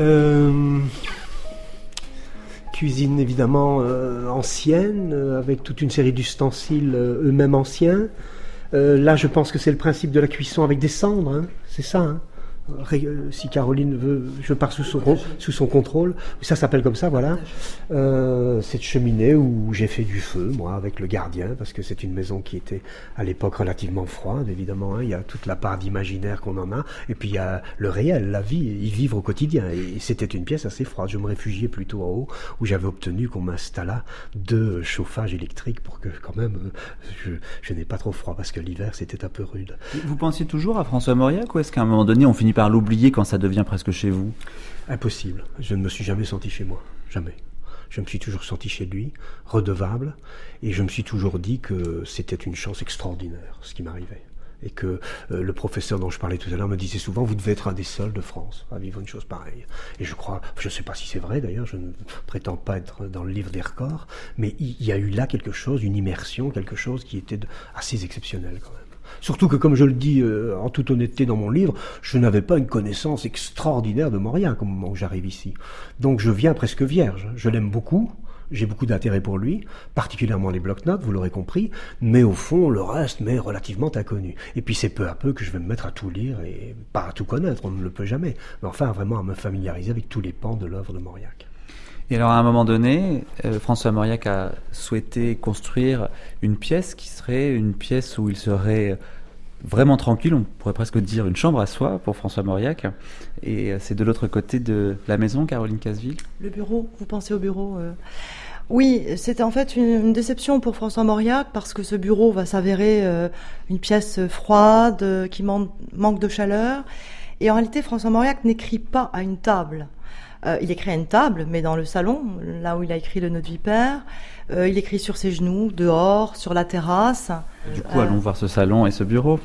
Cuisine évidemment ancienne, avec toute une série d'ustensiles eux-mêmes anciens. Là, je pense que c'est le principe de la cuisson avec des cendres, hein, c'est ça, hein. Si Caroline veut, je pars sous son contrôle. Ça s'appelle comme ça, voilà. Cette cheminée où j'ai fait du feu, moi, avec le gardien, parce que c'est une maison qui était à l'époque relativement froide, évidemment. Hein. Il y a toute la part d'imaginaire qu'on en a, et puis il y a le réel, la vie, y vivre au quotidien. Et c'était une pièce assez froide. Je me réfugiais plutôt en haut, où j'avais obtenu qu'on m'installât 2 chauffages électriques pour que, quand même, je n'ai pas trop froid, parce que l'hiver c'était un peu rude. Vous pensiez toujours à François Mauriac, ou est-ce qu'à un moment donné on finit par l'oublier quand ça devient presque chez vous ? Impossible. Je ne me suis jamais senti chez moi. Jamais. Je me suis toujours senti chez lui, redevable, et je me suis toujours dit que c'était une chance extraordinaire, ce qui m'arrivait. Et que le professeur dont je parlais tout à l'heure me disait souvent, vous devez être un des seuls de France à vivre une chose pareille. Et je crois, je ne sais pas si c'est vrai d'ailleurs, je ne prétends pas être dans le livre des records, mais il y a eu là quelque chose, une immersion, quelque chose qui était assez exceptionnel quand même. Surtout que, comme je le dis en toute honnêteté dans mon livre, je n'avais pas une connaissance extraordinaire de Mauriac au moment où j'arrive ici. Donc je viens presque vierge. Je l'aime beaucoup, j'ai beaucoup d'intérêt pour lui, particulièrement les blocs-notes, vous l'aurez compris, mais au fond, le reste m'est relativement inconnu. Et puis c'est peu à peu que je vais me mettre à tout lire, et pas à tout connaître, on ne le peut jamais, mais enfin vraiment à me familiariser avec tous les pans de l'œuvre de Mauriac. Et alors à un moment donné, François Mauriac a souhaité construire une pièce qui serait une pièce où il serait vraiment tranquille, on pourrait presque dire une chambre à soi pour François Mauriac. Et c'est de l'autre côté de la maison, Caroline Caseville. Le bureau, vous pensez au bureau Oui, c'était en fait une déception pour François Mauriac parce que ce bureau va s'avérer une pièce froide qui manque de chaleur. Et en réalité, François Mauriac n'écrit pas à une table. Il écrit à une table, mais dans le salon, là où il a écrit Le Nœud de Vipère. Il écrit sur ses genoux, dehors, sur la terrasse. Du coup, allons voir ce salon et ce bureau.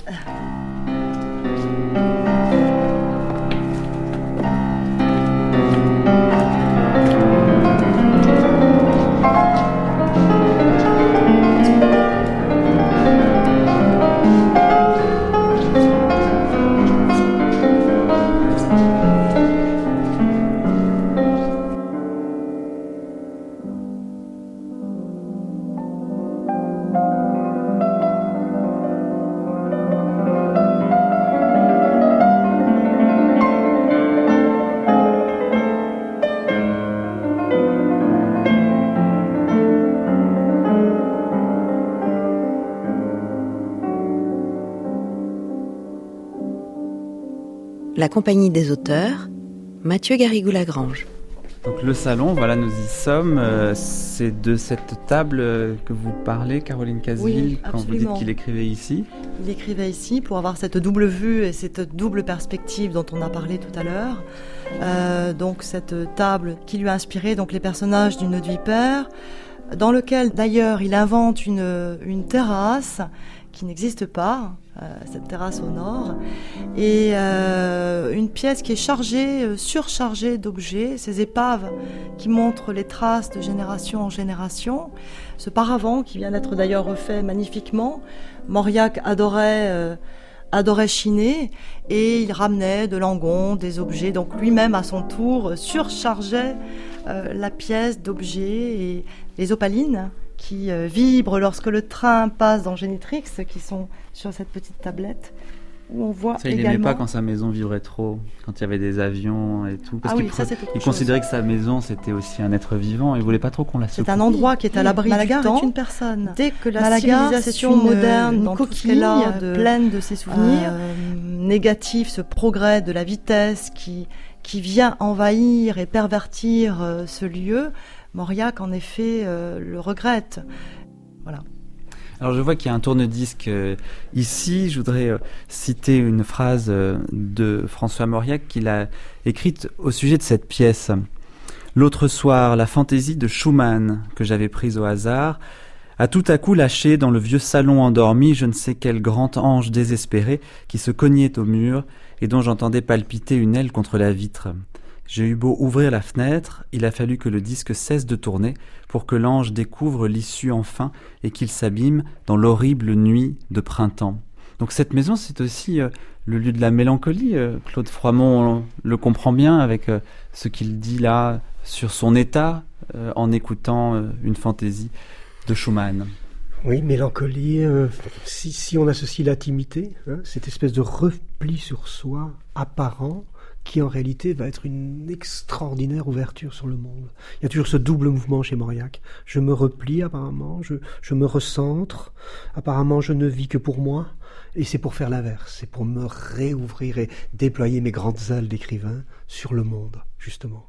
La Compagnie des auteurs, Mathieu Garrigou-Lagrange. Donc le salon, voilà, nous y sommes. C'est de cette table que vous parlez, Caroline Caseville, oui, quand vous dites qu'il écrivait ici. Il écrivait ici pour avoir cette double vue et cette double perspective dont on a parlé tout à l'heure. Donc cette table qui lui a inspiré donc les personnages du Nœud de Vipère, dans lequel d'ailleurs il invente une terrasse qui n'existe pas, cette terrasse au nord, et une pièce qui est chargée, surchargée d'objets, ces épaves qui montrent les traces de génération en génération, ce paravent qui vient d'être d'ailleurs refait magnifiquement. Mauriac adorait chiner et il ramenait de Langon, des objets, donc lui-même à son tour surchargeait la pièce d'objets et les opalines qui vibrent lorsque le train passe dans Génitrix, qui sont sur cette petite tablette, où on voit ça, il également... n'aimait pas quand sa maison vibrait trop, quand il y avait des avions et tout. Parce qu'il considérait que sa maison, c'était aussi un être vivant, et il voulait pas trop qu'on la secoue. C'est un endroit qui est à l'abri du temps. est une personne. Dès que la civilisation moderne, dans coquille pleine de ses souvenirs, négatifs, ce progrès de la vitesse qui vient envahir et pervertir ce lieu, Mauriac, en effet, le regrette. Voilà. Alors je vois qu'il y a un tourne-disque ici. Je voudrais citer une phrase de François Mauriac qu'il a écrite au sujet de cette pièce. « L'autre soir, la fantaisie de Schumann, que j'avais prise au hasard, a tout à coup lâché dans le vieux salon endormi je ne sais quel grand ange désespéré qui se cognait au mur et dont j'entendais palpiter une aile contre la vitre. J'ai eu beau ouvrir la fenêtre, il a fallu que le disque cesse de tourner pour que l'ange découvre l'issue enfin et qu'il s'abîme dans l'horrible nuit de printemps. » Donc cette maison, c'est aussi le lieu de la mélancolie. Claude Froimont le comprend bien avec ce qu'il dit là sur son état en écoutant une fantaisie de Schumann. Oui, mélancolie, si on associe l'intimité, cette espèce de repli sur soi apparent, qui en réalité va être une extraordinaire ouverture sur le monde. Il y a toujours ce double mouvement chez Mauriac. Je me replie apparemment, je me recentre, apparemment je ne vis que pour moi, et c'est pour faire l'inverse, c'est pour me réouvrir et déployer mes grandes ailes d'écrivain sur le monde, justement.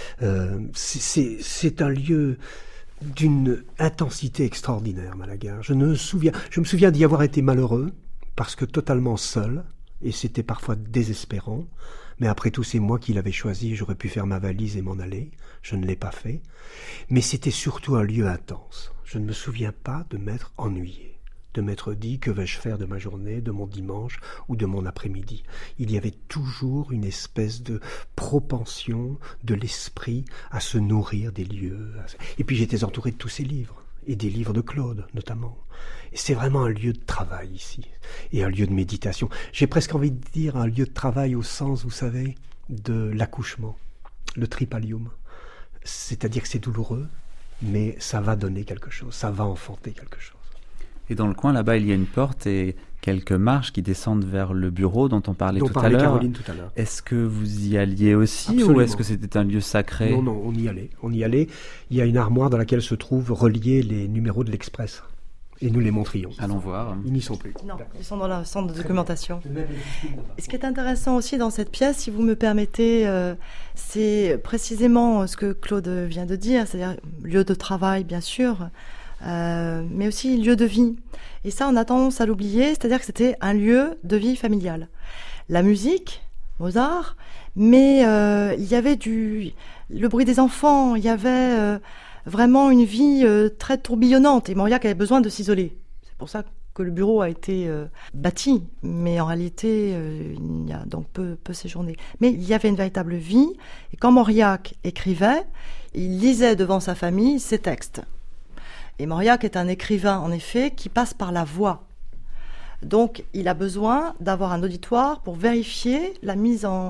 C'est un lieu d'une intensité extraordinaire, Malaga. Je me souviens d'y avoir été malheureux, parce que totalement seul, et c'était parfois désespérant. Mais après tout, c'est moi qui l'avais choisi, j'aurais pu faire ma valise et m'en aller. Je ne l'ai pas fait. Mais c'était surtout un lieu intense. Je ne me souviens pas de m'être ennuyé, de m'être dit que vais-je faire de ma journée, de mon dimanche ou de mon après-midi. Il y avait toujours une espèce de propension de l'esprit à se nourrir des lieux. Et puis j'étais entouré de tous ces livres, et des livres de Claude notamment. Et c'est vraiment un lieu de travail ici, et un lieu de méditation. J'ai presque envie de dire un lieu de travail au sens, vous savez, de l'accouchement, le tripalium. C'est-à-dire que c'est douloureux, mais ça va donner quelque chose, ça va enfanter quelque chose. Et dans le coin, là-bas, il y a une porte et quelques marches qui descendent vers le bureau dont on parlait tout à l'heure. Caroline tout à l'heure. Est-ce que vous y alliez aussi Absolument. ou est-ce que c'était un lieu sacré? Non, on y allait. Il y a une armoire dans laquelle se trouvent reliés les numéros de l'Express. Et nous les montrions. Allons voir. Ils n'y sont plus. Non, ils sont dans le centre de documentation. Ce qui est intéressant aussi dans cette pièce, si vous me permettez, c'est précisément ce que Claude vient de dire, c'est-à-dire lieu de travail, bien sûr, mais aussi lieu de vie. Et ça, on a tendance à l'oublier, c'est-à-dire que c'était un lieu de vie familiale. La musique, Mozart, mais il y avait le bruit des enfants, il y avait vraiment une vie très tourbillonnante. Et Mauriac avait besoin de s'isoler. C'est pour ça que le bureau a été bâti, mais en réalité, il y a donc peu séjourné. Mais il y avait une véritable vie, et quand Mauriac écrivait, il lisait devant sa famille ses textes. Et Mauriac est un écrivain, en effet, qui passe par la voix. Donc, il a besoin d'avoir un auditoire pour vérifier la mise en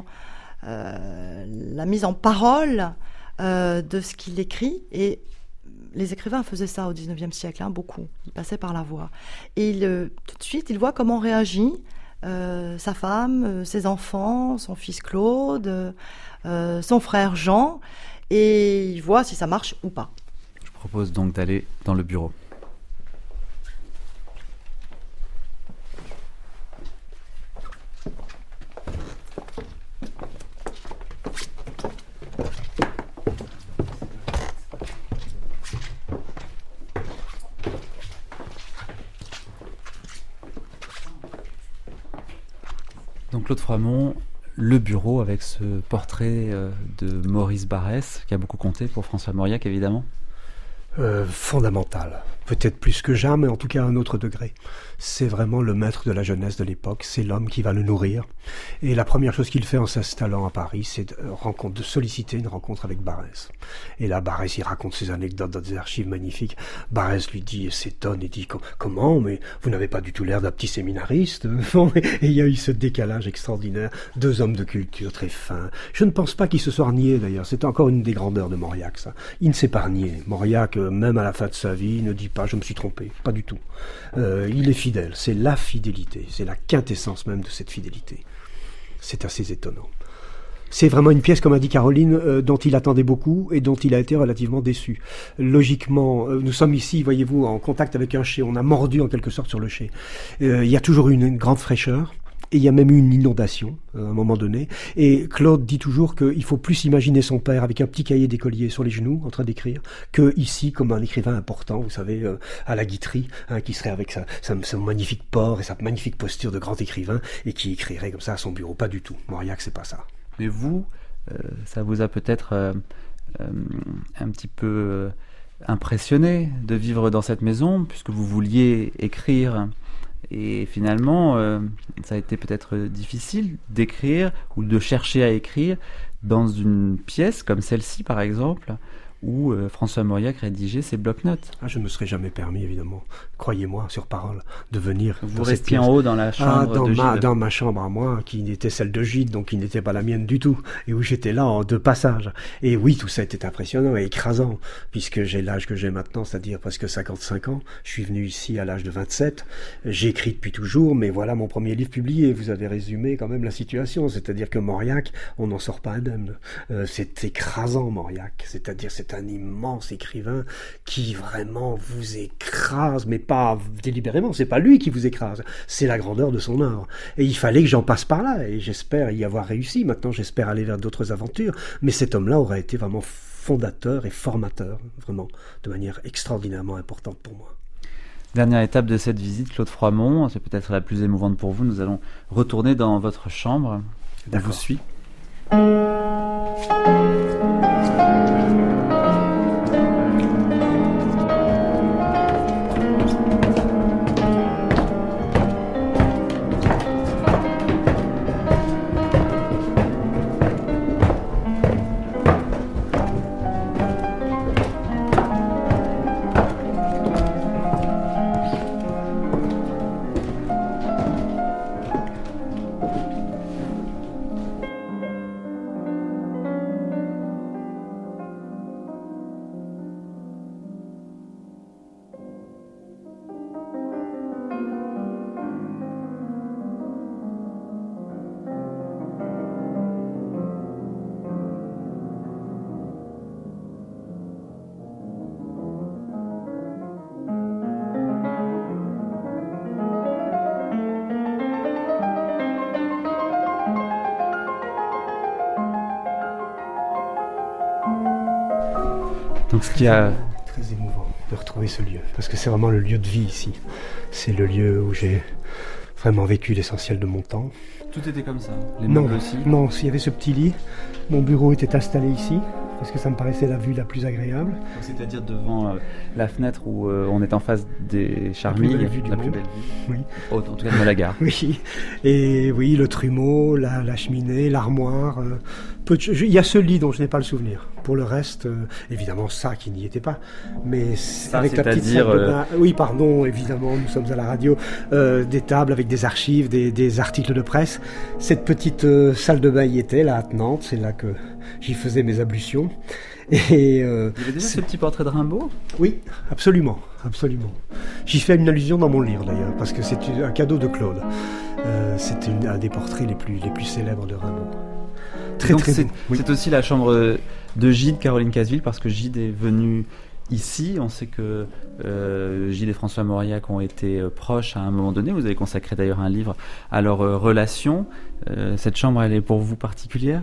parole de ce qu'il écrit. Et les écrivains faisaient ça au XIXe siècle, beaucoup. Ils passaient par la voix. Et tout de suite, il voit comment réagit sa femme, ses enfants, son fils Claude, son frère Jean, et il voit si ça marche ou pas. Je propose donc d'aller dans le bureau. Donc Claude Froimont, le bureau avec ce portrait de Maurice Barrès, qui a beaucoup compté pour François Mauriac, évidemment. Fondamental. Peut-être plus que jamais, en tout cas à un autre degré. C'est vraiment le maître de la jeunesse de l'époque, c'est l'homme qui va le nourrir. Et la première chose qu'il fait en s'installant à Paris, c'est de solliciter une rencontre avec Barrès. Et là, Barrès, il raconte ses anecdotes dans des archives magnifiques. Barrès lui dit, s'étonne et dit, comment, mais vous n'avez pas du tout l'air d'un petit séminariste. Et il y a eu ce décalage extraordinaire. Deux hommes de culture très fins. Je ne pense pas qu'il se soit renié d'ailleurs. C'est encore une des grandeurs de Mauriac, ça. Il ne s'est pas renié. Mauriac, même à la fin de sa vie, ne dit pas, je me suis trompé. Pas du tout. Il est fidèle. C'est la fidélité. C'est la quintessence même de cette fidélité. C'est assez étonnant. C'est vraiment une pièce, comme a dit Caroline, dont il attendait beaucoup et dont il a été relativement déçu. Logiquement, nous sommes ici, voyez-vous, en contact avec un chai. On a mordu en quelque sorte sur le chai. Il y a toujours eu une grande fraîcheur. Et il y a même eu une inondation à un moment donné. Et Claude dit toujours qu'il faut plus imaginer son père avec un petit cahier d'écolier sur les genoux en train d'écrire que ici comme un écrivain important, vous savez, à la Guitry, qui serait avec son magnifique port et sa magnifique posture de grand écrivain et qui écrirait comme ça à son bureau. Pas du tout. Mauriac, c'est pas ça. Mais vous, ça vous a peut-être un petit peu impressionné de vivre dans cette maison puisque vous vouliez écrire. Et finalement, ça a été peut-être difficile d'écrire ou de chercher à écrire dans une pièce comme celle-ci, par exemple, où François Mauriac rédigeait ses bloc-notes. Je ne me serais jamais permis, évidemment, croyez-moi, sur parole, de venir... Vous restiez en haut dans la chambre de Gide. Dans ma chambre à moi, qui était celle de Gide, donc qui n'était pas la mienne du tout, et où j'étais là de passage. Et oui, tout ça était impressionnant et écrasant, puisque j'ai l'âge que j'ai maintenant, c'est-à-dire presque 55 ans. Je suis venu ici à l'âge de 27. J'ai écrit depuis toujours, mais voilà mon premier livre publié. Vous avez résumé quand même la situation, c'est-à-dire que Mauriac, on n'en sort pas indemne. C'est écrasant, Mauriac, c'est-à-dire c'est un immense écrivain qui vraiment vous écrase, mais pas délibérément, c'est pas lui qui vous écrase, c'est la grandeur de son œuvre. Et il fallait que j'en passe par là, et j'espère y avoir réussi. Maintenant, j'espère aller vers d'autres aventures, mais cet homme-là aurait été vraiment fondateur et formateur, vraiment, de manière extraordinairement importante pour moi. Dernière étape de cette visite, Claude Froimont, c'est peut-être la plus émouvante pour vous, nous allons retourner dans votre chambre. On vous suit. Donc ce qui a... Très émouvant de retrouver ce lieu, parce que c'est vraiment le lieu de vie ici. C'est le lieu où j'ai vraiment vécu l'essentiel de mon temps. Tout était comme ça, les meubles aussi? Non, s'il y avait ce petit lit, mon bureau était installé ici, parce que ça me paraissait la vue la plus agréable. C'est-à-dire devant la fenêtre où on est en face des Charmilles, la plus belle vue. Oui. En tout cas de Malaga. Oui, et oui, le trumeau, la cheminée, l'armoire. Il y a ce lit dont je n'ai pas le souvenir. Pour le reste, évidemment, ça qui n'y était pas. Mais ça, avec la petite salle de bain. Oui, pardon, évidemment, nous sommes à la radio. Des tables avec des archives, des articles de presse. Cette petite salle de bain y était, là, attenante. C'est là que j'y faisais mes ablutions. Et il y avait déjà ce petit portrait de Rimbaud? Oui, absolument, absolument. J'y fais une allusion dans mon livre d'ailleurs, parce que c'est un cadeau de Claude. C'est un des portraits les plus célèbres de Rimbaud. Très beau. Oui. C'est aussi la chambre de Gide, Caroline Casville, parce que Gide est venu ici. On sait que Gide et François Mauriac ont été proches à un moment donné. Vous avez consacré d'ailleurs un livre à leur relation. Cette chambre, elle est pour vous particulière?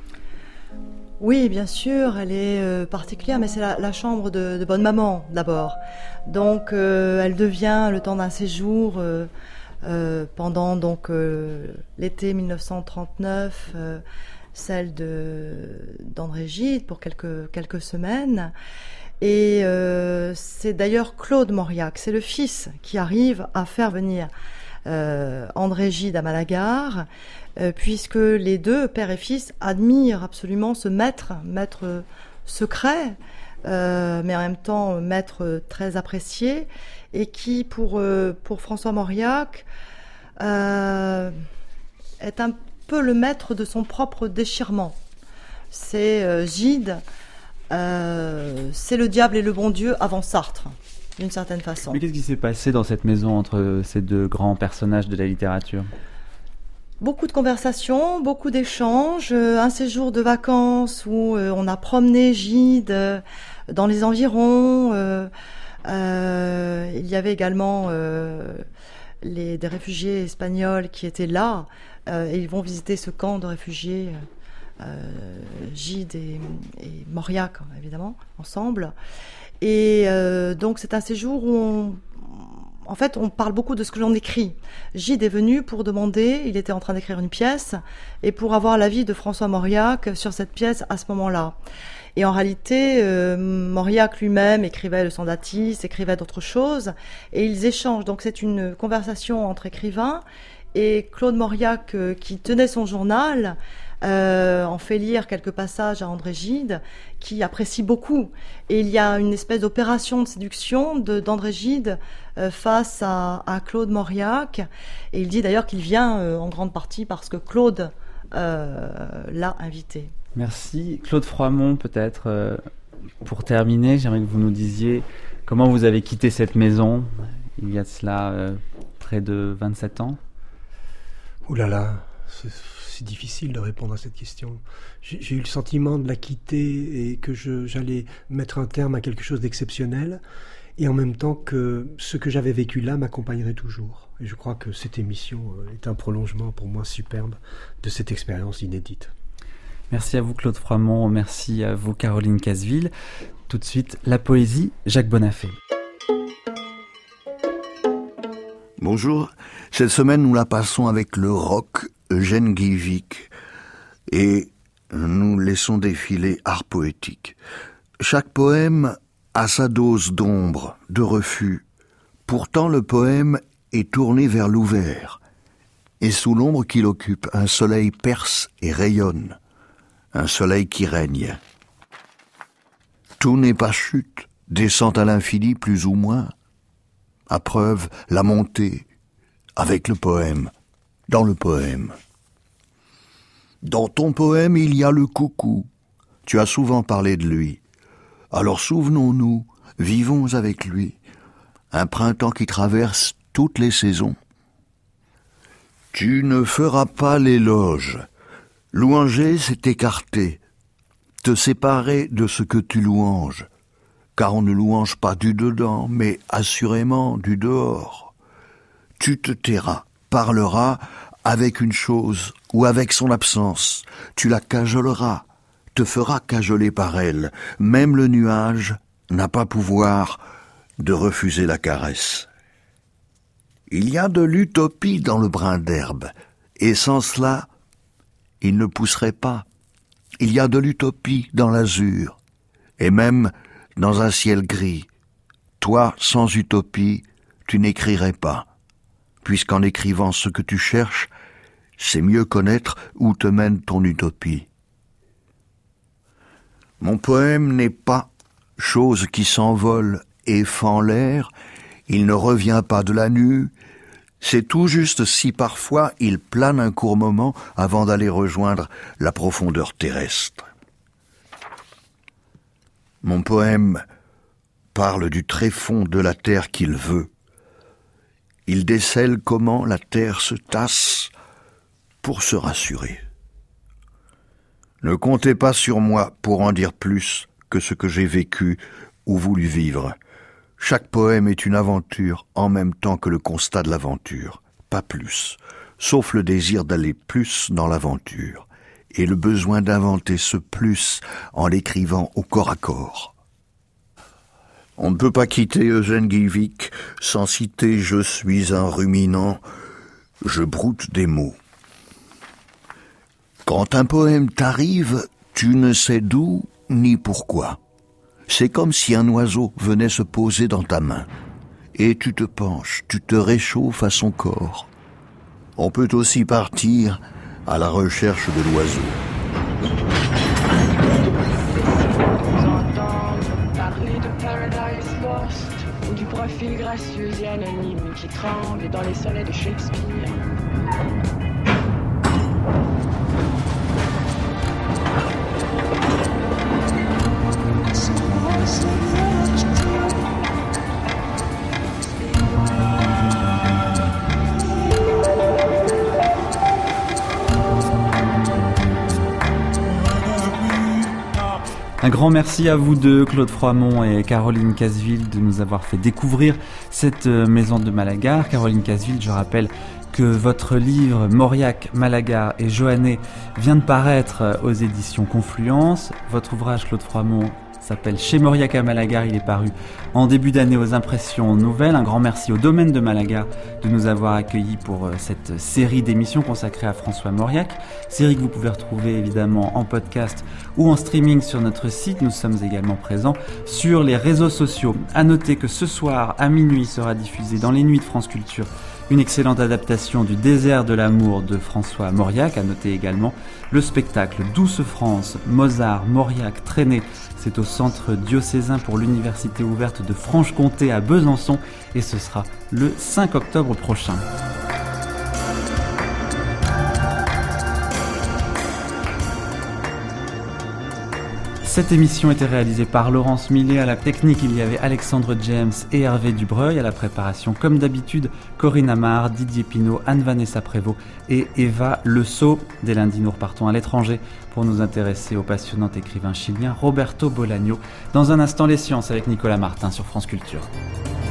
Oui, bien sûr, elle est particulière, mais c'est la chambre de bonne maman d'abord. Donc, elle devient, le temps d'un séjour, pendant donc l'été 1939, celle d'André Gide pour quelques semaines. Et c'est d'ailleurs Claude Mauriac, c'est le fils qui arrive à faire venir André Gide à Malaga, puisque les deux, père et fils, admirent absolument ce maître secret, mais en même temps maître très apprécié, et qui, pour François Mauriac, est un peu le maître de son propre déchirement. C'est Gide, c'est le diable et le bon Dieu avant Sartre, d'une certaine façon. Mais qu'est-ce qui s'est passé dans cette maison entre ces deux grands personnages de la littérature ? Beaucoup de conversations, beaucoup d'échanges, un séjour de vacances où on a promené Gide dans les environs. Il y avait également des réfugiés espagnols qui étaient là et ils vont visiter ce camp de réfugiés, Gide et Mauriac évidemment, ensemble. Et donc c'est un séjour où en fait, on parle beaucoup de ce que l'on écrit. Gide est venu pour demander, il était en train d'écrire une pièce, et pour avoir l'avis de François Mauriac sur cette pièce à ce moment-là. Et en réalité, Mauriac lui-même écrivait le Sandatis, écrivait d'autres choses, et ils échangent. Donc c'est une conversation entre écrivains, et Claude Mauriac, qui tenait son journal, en fait lire quelques passages à André Gide, qui apprécie beaucoup. Et il y a une espèce d'opération de séduction d'André Gide face à Claude Mauriac. Et il dit d'ailleurs qu'il vient en grande partie parce que Claude l'a invité. Merci. Claude Froimont, peut-être, pour terminer, j'aimerais que vous nous disiez comment vous avez quitté cette maison il y a de cela près de 27 ans. Ouh là là, c'est difficile de répondre à cette question. J'ai eu le sentiment de la quitter et que j'allais mettre un terme à quelque chose d'exceptionnel, et en même temps que ce que j'avais vécu là m'accompagnerait toujours. Et je crois que cette émission est un prolongement pour moi superbe de cette expérience inédite. Merci à vous Claude Froimont, merci à vous Caroline Casville. Tout de suite, la poésie, Jacques Bonafé. Bonjour, cette semaine nous la passons avec le rock Eugène Guivic et nous laissons défiler art poétique. Chaque poème a sa dose d'ombre, de refus. Pourtant le poème est tourné vers l'ouvert, et sous l'ombre qu'il occupe, un soleil perce et rayonne, un soleil qui règne. Tout n'est pas chute, descend à l'infini plus ou moins. À preuve, la montée, avec le poème, dans le poème. Dans ton poème, il y a le coucou. Tu as souvent parlé de lui. Alors souvenons-nous, vivons avec lui. Un printemps qui traverse toutes les saisons. Tu ne feras pas l'éloge. Louanger, c'est écarter. Te séparer de ce que tu louanges. Car on ne louange pas du dedans, mais assurément du dehors. Tu te tairas, parleras avec une chose ou avec son absence. Tu la cajoleras, te fera cajoler par elle. Même le nuage n'a pas pouvoir de refuser la caresse. Il y a de l'utopie dans le brin d'herbe, et sans cela, il ne pousserait pas. Il y a de l'utopie dans l'azur, et même dans un ciel gris. Toi, sans utopie, tu n'écrirais pas, puisqu'en écrivant ce que tu cherches, c'est mieux connaître où te mène ton utopie. Mon poème n'est pas chose qui s'envole et fend l'air, il ne revient pas de la nue, c'est tout juste si parfois il plane un court moment avant d'aller rejoindre la profondeur terrestre. Mon poème parle du tréfonds de la terre qu'il veut. Il décèle comment la terre se tasse pour se rassurer. Ne comptez pas sur moi pour en dire plus que ce que j'ai vécu ou voulu vivre. Chaque poème est une aventure en même temps que le constat de l'aventure, pas plus, sauf le désir d'aller plus dans l'aventure et le besoin d'inventer ce plus en l'écrivant au corps à corps. On ne peut pas quitter Eugène Guivic sans citer « Je suis un ruminant, je broute des mots ». Quand un poème t'arrive, tu ne sais d'où ni pourquoi. C'est comme si un oiseau venait se poser dans ta main. Et tu te penches, tu te réchauffes à son corps. On peut aussi partir à la recherche de l'oiseau. Parler de Paradise Lost ou du profil gracieux et anonyme qui tremble dans les sonnets de Shakespeare. Un grand merci à vous deux, Claude Froimont et Caroline Caseville, de nous avoir fait découvrir cette maison de Malagar. Caroline Caseville, je rappelle que votre livre Mauriac, Malagar et Joannet vient de paraître aux éditions Confluence. Votre ouvrage, Claude Froimont, s'appelle Chez Mauriac à Malagar. Il est paru en début d'année aux Impressions Nouvelles. Un grand merci au Domaine de Malagar de nous avoir accueillis pour cette série d'émissions consacrée à François Mauriac. Série que vous pouvez retrouver évidemment en podcast ou en streaming sur notre site. Nous sommes également présents sur les réseaux sociaux. À noter que ce soir à minuit sera diffusé dans les Nuits de France Culture une excellente adaptation du Désert de l'amour de François Mauriac. À noter également le spectacle Douce France, Mozart, Mauriac, Traîné. C'est au centre diocésain pour l'Université ouverte de Franche-Comté à Besançon et ce sera le 5 octobre prochain. Cette émission était réalisée par Laurence Millet. À la technique, il y avait Alexandre James et Hervé Dubreuil. À la préparation, comme d'habitude, Corinne Amar, Didier Pinault, Anne-Vanessa Prévost et Eva Le Sceau. Dès lundi, nous repartons à l'étranger pour nous intéresser au passionnant écrivain chilien Roberto Bolaño. Dans un instant, les sciences avec Nicolas Martin sur France Culture.